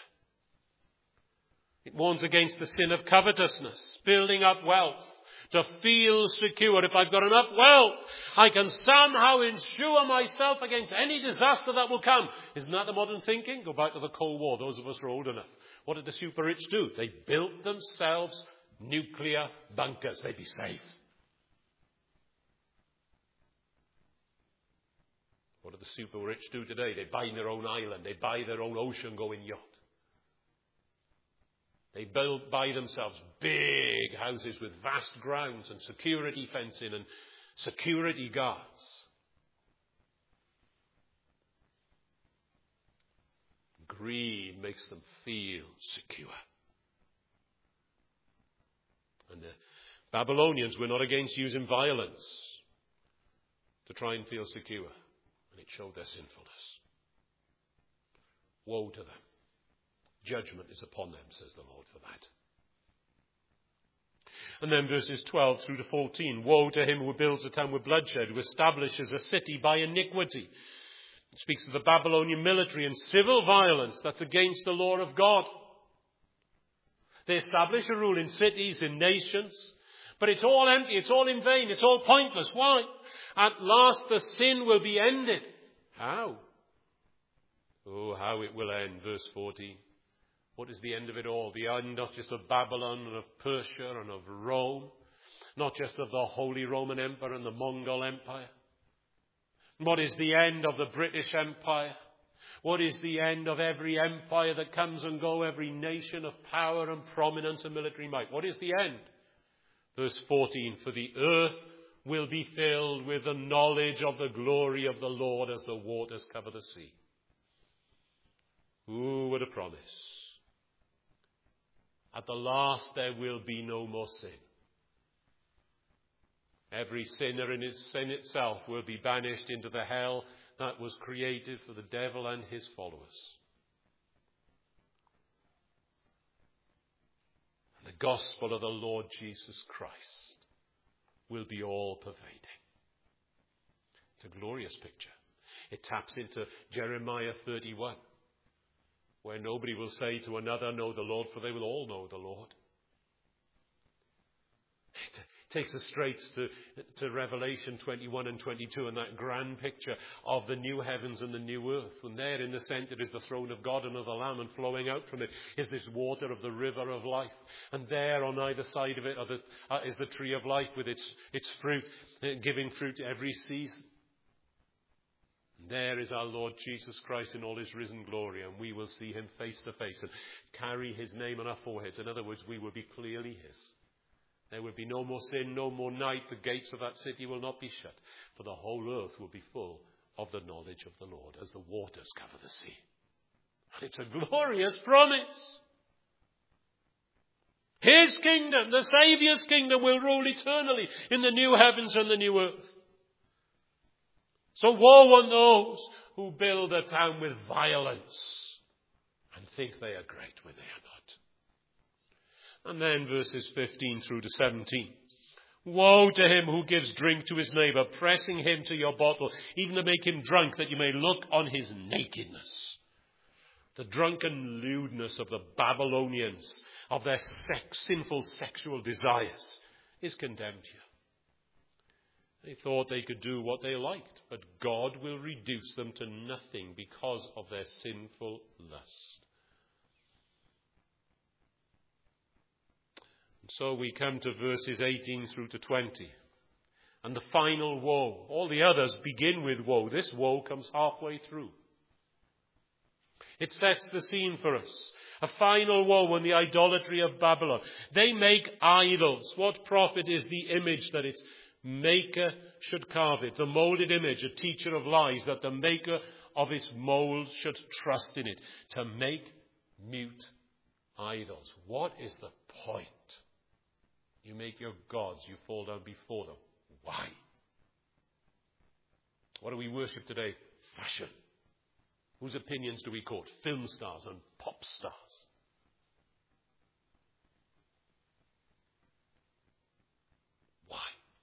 It warns against the sin of covetousness, building up wealth, to feel secure. If I've got enough wealth, I can somehow insure myself against any disaster that will come. Isn't that the modern thinking? Go back to the Cold War, those of us who are old enough. What did the super rich do? They built themselves nuclear bunkers. They'd be safe. What do the super rich do today? They buy their own island. They buy their own ocean-going yacht. They build, buy themselves big houses with vast grounds and security fencing and security guards. Greed makes them feel secure. And the Babylonians were not against using violence to try and feel secure. And it showed their sinfulness. Woe to them. Judgment is upon them, says the Lord, for that. And then verses twelve through to fourteen. Woe to him who builds a town with bloodshed, who establishes a city by iniquity. It speaks of the Babylonian military and civil violence that's against the law of God. They establish a rule in cities, in nations, But it's all empty, it's all in vain, it's all pointless. Why? At last the sin will be ended. How? Oh, how it will end. Verse fourteen. What is the end of it all? The end not just of Babylon and of Persia and of Rome. Not just of the Holy Roman Empire and the Mongol Empire. What is the end of the British Empire? What is the end of every empire that comes and goes, every nation of power and prominence and military might? What is the end? Verse fourteen, for the earth will be filled with the knowledge of the glory of the Lord as the waters cover the sea. Ooh, what a promise. At the last there will be no more sin. Every sinner in his sin itself will be banished into the hell that was created for the devil and his followers. And the gospel of the Lord Jesus Christ will be all pervading. It's a glorious picture. It taps into Jeremiah thirty-one, where nobody will say to another, know the Lord, for they will all know the Lord. It takes us straight to, to Revelation twenty-one and twenty-two and that grand picture of the new heavens and the new earth. And there in the center is the throne of God and of the Lamb, and flowing out from it is this water of the river of life. And there on either side of it are the, uh, is the tree of life with its, its fruit, uh, giving fruit every season. And there is our Lord Jesus Christ in all his risen glory, and we will see him face to face and carry his name on our foreheads. In other words, we will be clearly his. There will be no more sin, no more night. The gates of that city will not be shut, for the whole earth will be full of the knowledge of the Lord as the waters cover the sea. It's a glorious promise. His kingdom, the Saviour's kingdom, will rule eternally in the new heavens and the new earth. So woe on those who build a town with violence and think they are great when they are not. And then verses fifteen through to seventeen. Woe to him who gives drink to his neighbor, pressing him to your bottle, even to make him drunk, that you may look on his nakedness. The drunken lewdness of the Babylonians, of their sex, sinful sexual desires, is condemned here. They thought they could do what they liked, but God will reduce them to nothing because of their sinful lust. And so we come to verses eighteen through to twenty. And the final woe. All the others begin with woe. This woe comes halfway through. It sets the scene for us. A final woe when the idolatry of Babylon. They make idols. What profit is the image that its maker should carve it? The molded image, a teacher of lies, that the maker of its mold should trust in it. To make mute idols. What is the point? You make your gods, you fall down before them. Why? What do we worship today? Fashion. Whose opinions do we quote? Film stars and pop stars. Why?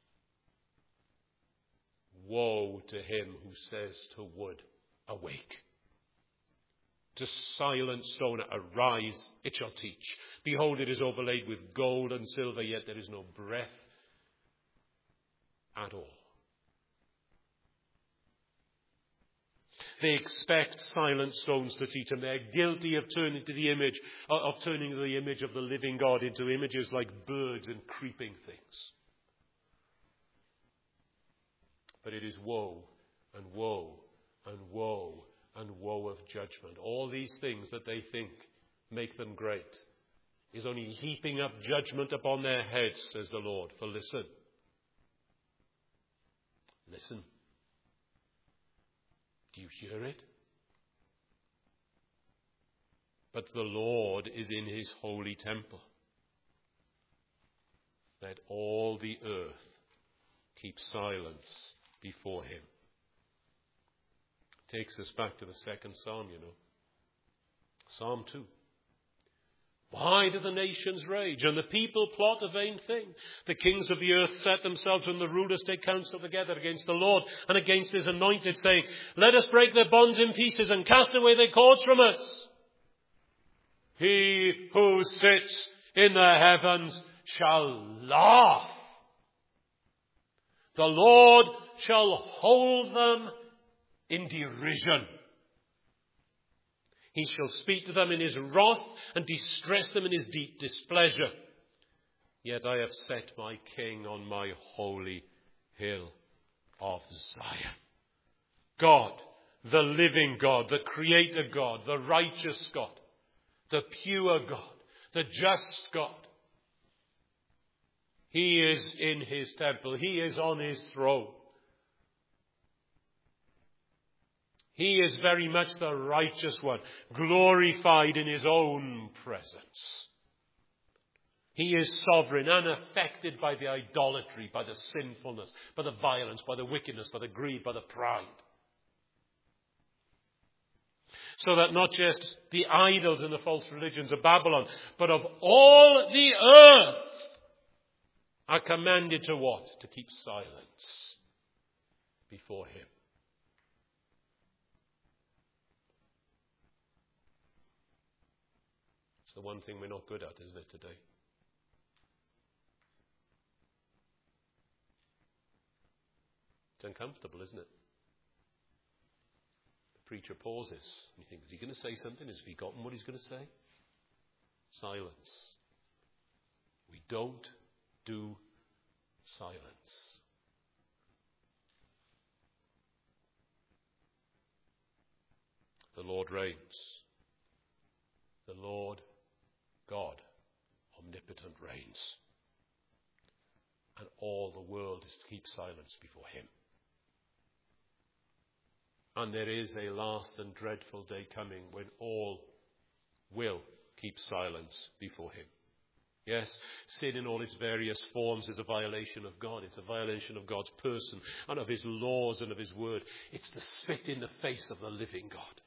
Woe to him who says to wood, awake. To silent stone, arise, it shall teach. Behold, it is overlaid with gold and silver, yet there is no breath at all. They expect silent stones to teach them. They're guilty of turning to the image, of turning the image of the living God into images like birds and creeping things. But it is woe and woe and woe and woe of judgment. All these things that they think make them great is only heaping up judgment upon their heads, says the Lord. For listen. Listen. Do you hear it? But the Lord is in his holy temple. Let all the earth keep silence before him. Takes us back to the second psalm, you know. Psalm two. Why do the nations rage and the people plot a vain thing? The kings of the earth set themselves and the rulers take counsel together against the Lord and against his anointed, saying, let us break their bonds in pieces and cast away their cords from us. He who sits in the heavens shall laugh The Lord shall hold them in derision. He shall speak to them in his wrath and distress them in his deep displeasure. Yet I have set my king on my holy hill of Zion. God, the living God, the creator God, the righteous God, the pure God, the just God. He is in his temple. He is on his throne. He is very much the righteous one, glorified in his own presence. He is sovereign, unaffected by the idolatry, by the sinfulness, by the violence, by the wickedness, by the greed, by the pride. So that not just the idols and the false religions of Babylon, but of all the earth are commanded to what? To keep silence before him. It's the one thing we're not good at, isn't it, today? It's uncomfortable, isn't it? The preacher pauses. You think, is he going to say something? Has he forgotten what he's going to say? Silence. We don't do silence. The Lord reigns. The Lord God, omnipotent, reigns. And all the world is to keep silence before him. And there is a last and dreadful day coming when all will keep silence before him. Yes, sin in all its various forms is a violation of God. It's a violation of God's person and of his laws and of his word. It's to spit in the face of the living God.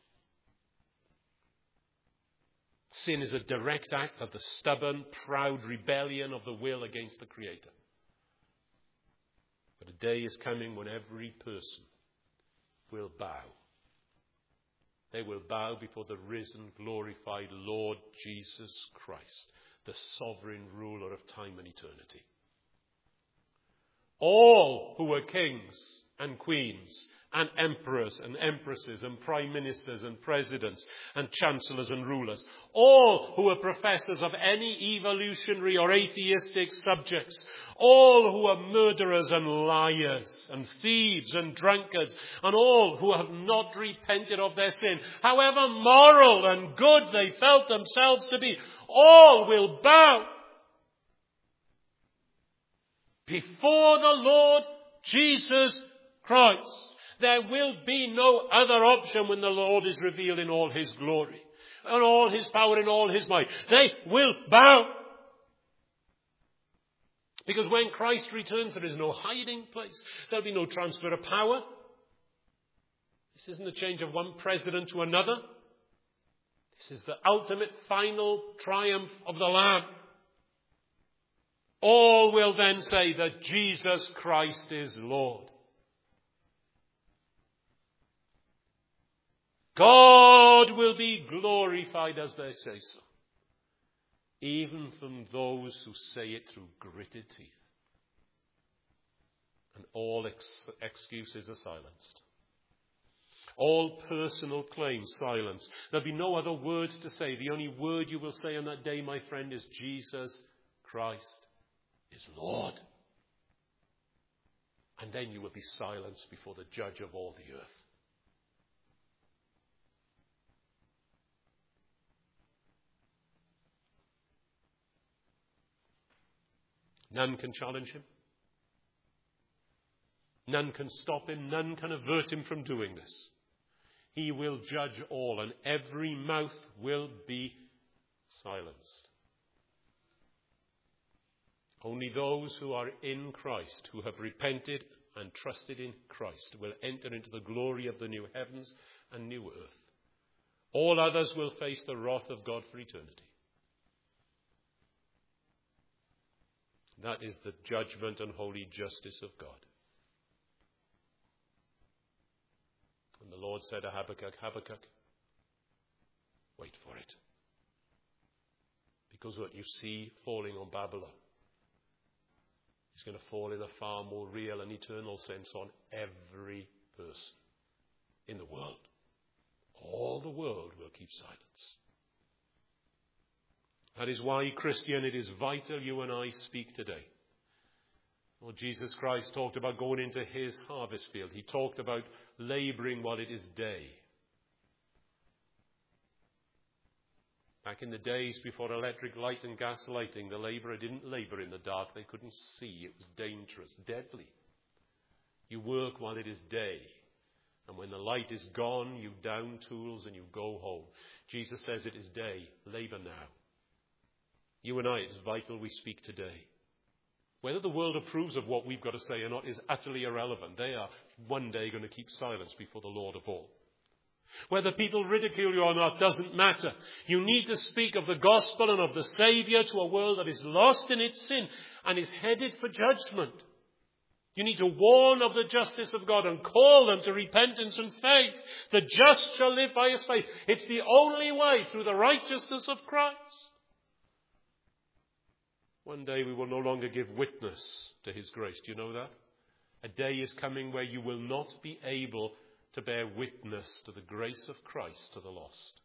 Sin is a direct act of the stubborn, proud rebellion of the will against the Creator. But a day is coming when every person will bow. They will bow before the risen, glorified Lord Jesus Christ, the sovereign ruler of time and eternity. All who were kings and queens and emperors and empresses and prime ministers and presidents and chancellors and rulers, all who were professors of any evolutionary or atheistic subjects, all who are murderers and liars and thieves and drunkards, and all who have not repented of their sin, however moral and good they felt themselves to be, all will bow before the Lord Jesus Christ. There will be no other option when the Lord is revealed in all his glory, and all his power and all his might. They will bow. Because when Christ returns, there is no hiding place. There'll be no transfer of power. This isn't a change of one president to another. This is the ultimate final triumph of the Lamb. All will then say that Jesus Christ is Lord. God will be glorified as they say so, even from those who say it through gritted teeth. And all ex- excuses are silenced. All personal claims silenced. There'll be no other words to say. The only word you will say on that day, my friend, is Jesus Christ is Lord. And then you will be silenced before the judge of all the earth. None can challenge him. None can stop him. None can avert him from doing this. He will judge all, and every mouth will be silenced. Only those who are in Christ, who have repented and trusted in Christ, will enter into the glory of the new heavens and new earth. All others will face the wrath of God for eternity. That is the judgment and holy justice of God. And the Lord said to Habakkuk, Habakkuk, wait for it. Because what you see falling on Babylon is going to fall in a far more real and eternal sense on every person in the world. All the world will keep silence. That is why, Christian, it is vital you and I speak today. Lord Jesus Christ talked about going into his harvest field. He talked about laboring while it is day. Back in the days before electric light and gas lighting, the laborer didn't labor in the dark. They couldn't see. It was dangerous, deadly. You work while it is day. And when the light is gone, you down tools and you go home. Jesus says it is day. Labor now. You and I, it is vital we speak today. Whether the world approves of what we've got to say or not is utterly irrelevant. They are one day going to keep silence before the Lord of all. Whether people ridicule you or not doesn't matter. You need to speak of the gospel and of the Saviour to a world that is lost in its sin and is headed for judgment. You need to warn of the justice of God and call them to repentance and faith. The just shall live by his faith. It's the only way through the righteousness of Christ. One day we will no longer give witness to his grace. Do you know that? A day is coming where you will not be able to bear witness to the grace of Christ to the lost.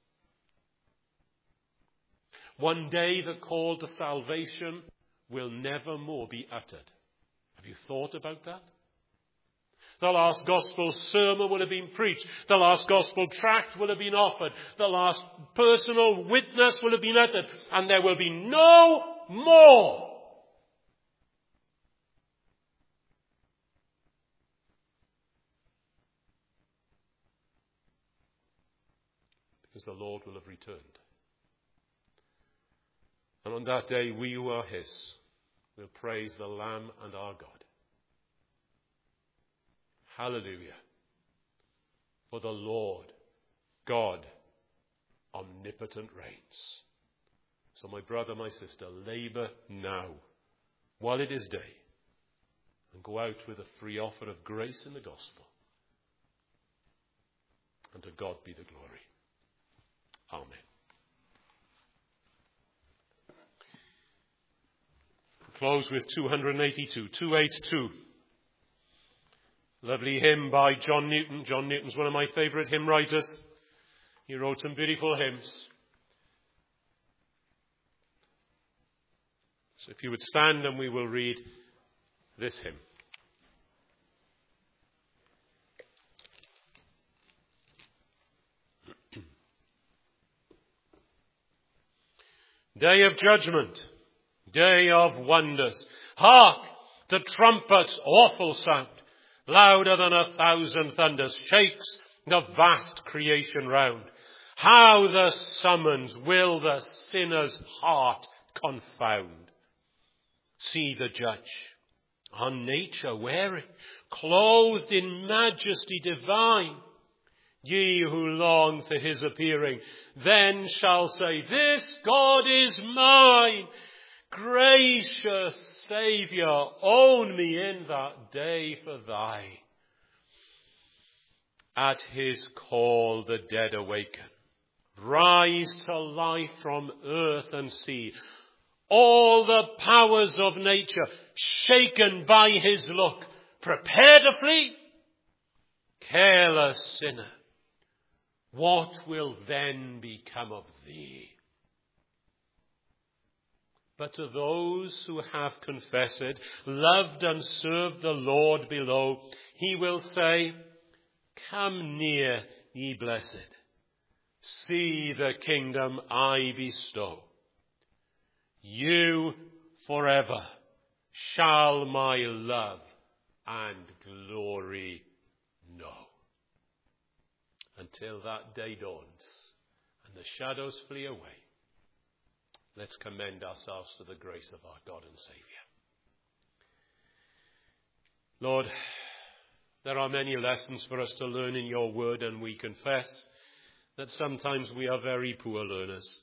One day the call to salvation will never more be uttered. Have you thought about that? The last gospel sermon will have been preached. The last gospel tract will have been offered. The last personal witness will have been uttered. And there will be no more. Because the Lord will have returned. And on that day, we who are his will praise the Lamb and our God. Hallelujah. For the Lord God omnipotent reigns. So my brother, my sister, labor now while it is day and go out with a free offer of grace in the gospel. And to God be the glory. Amen. Close with two eighty-two, two eighty-two. Lovely hymn by John Newton. John Newton's one of my favourite hymn writers. He wrote some beautiful hymns. So if you would stand and we will read this hymn. Day of judgment, day of wonders. Hark! The trumpet's awful sound, louder than a thousand thunders, shakes the vast creation round. How the summons will the sinner's heart confound. See the judge, on nature wearing, clothed in majesty divine. Ye who long for his appearing, then shall say, this God is mine. Gracious Saviour, own me in that day for thy. At his call the dead awaken, rise to life from earth and sea. All the powers of nature, shaken by his look, prepare to flee. Careless sinner, what will then become of thee? But to those who have confessed, loved and served the Lord below, he will say, come near, ye blessed. See the kingdom I bestow. You forever shall my love and glory know. Until that day dawns and the shadows flee away, let's commend ourselves to the grace of our God and Saviour. Lord, there are many lessons for us to learn in your word, and we confess that sometimes we are very poor learners.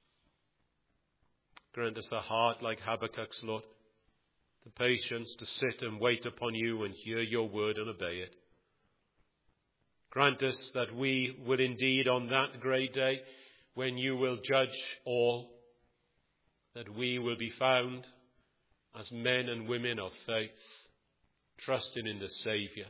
Grant us a heart like Habakkuk's, Lord, the patience to sit and wait upon you and hear your word and obey it. Grant us that we will indeed on that great day, when you will judge all, that we will be found as men and women of faith, trusting in the Saviour,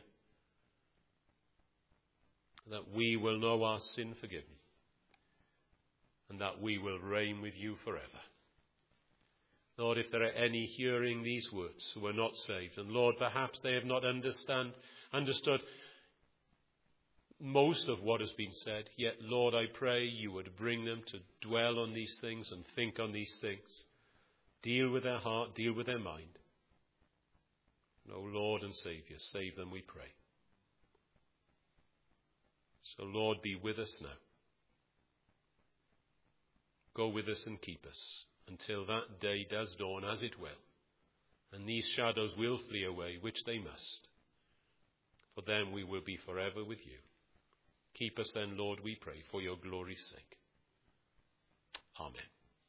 that we will know our sin forgiven and that we will reign with you forever. Lord, if there are any hearing these words who are not saved, and Lord, perhaps they have not understand, understood most of what has been said, yet, Lord, I pray you would bring them to dwell on these things and think on these things. Deal with their heart, deal with their mind. O Lord and Saviour, save them, we pray. So, Lord, be with us now. Go with us and keep us until that day does dawn, as it will, and these shadows will flee away, which they must. For then we will be forever with you. Keep us then, Lord, we pray, for your glory's sake. Amen.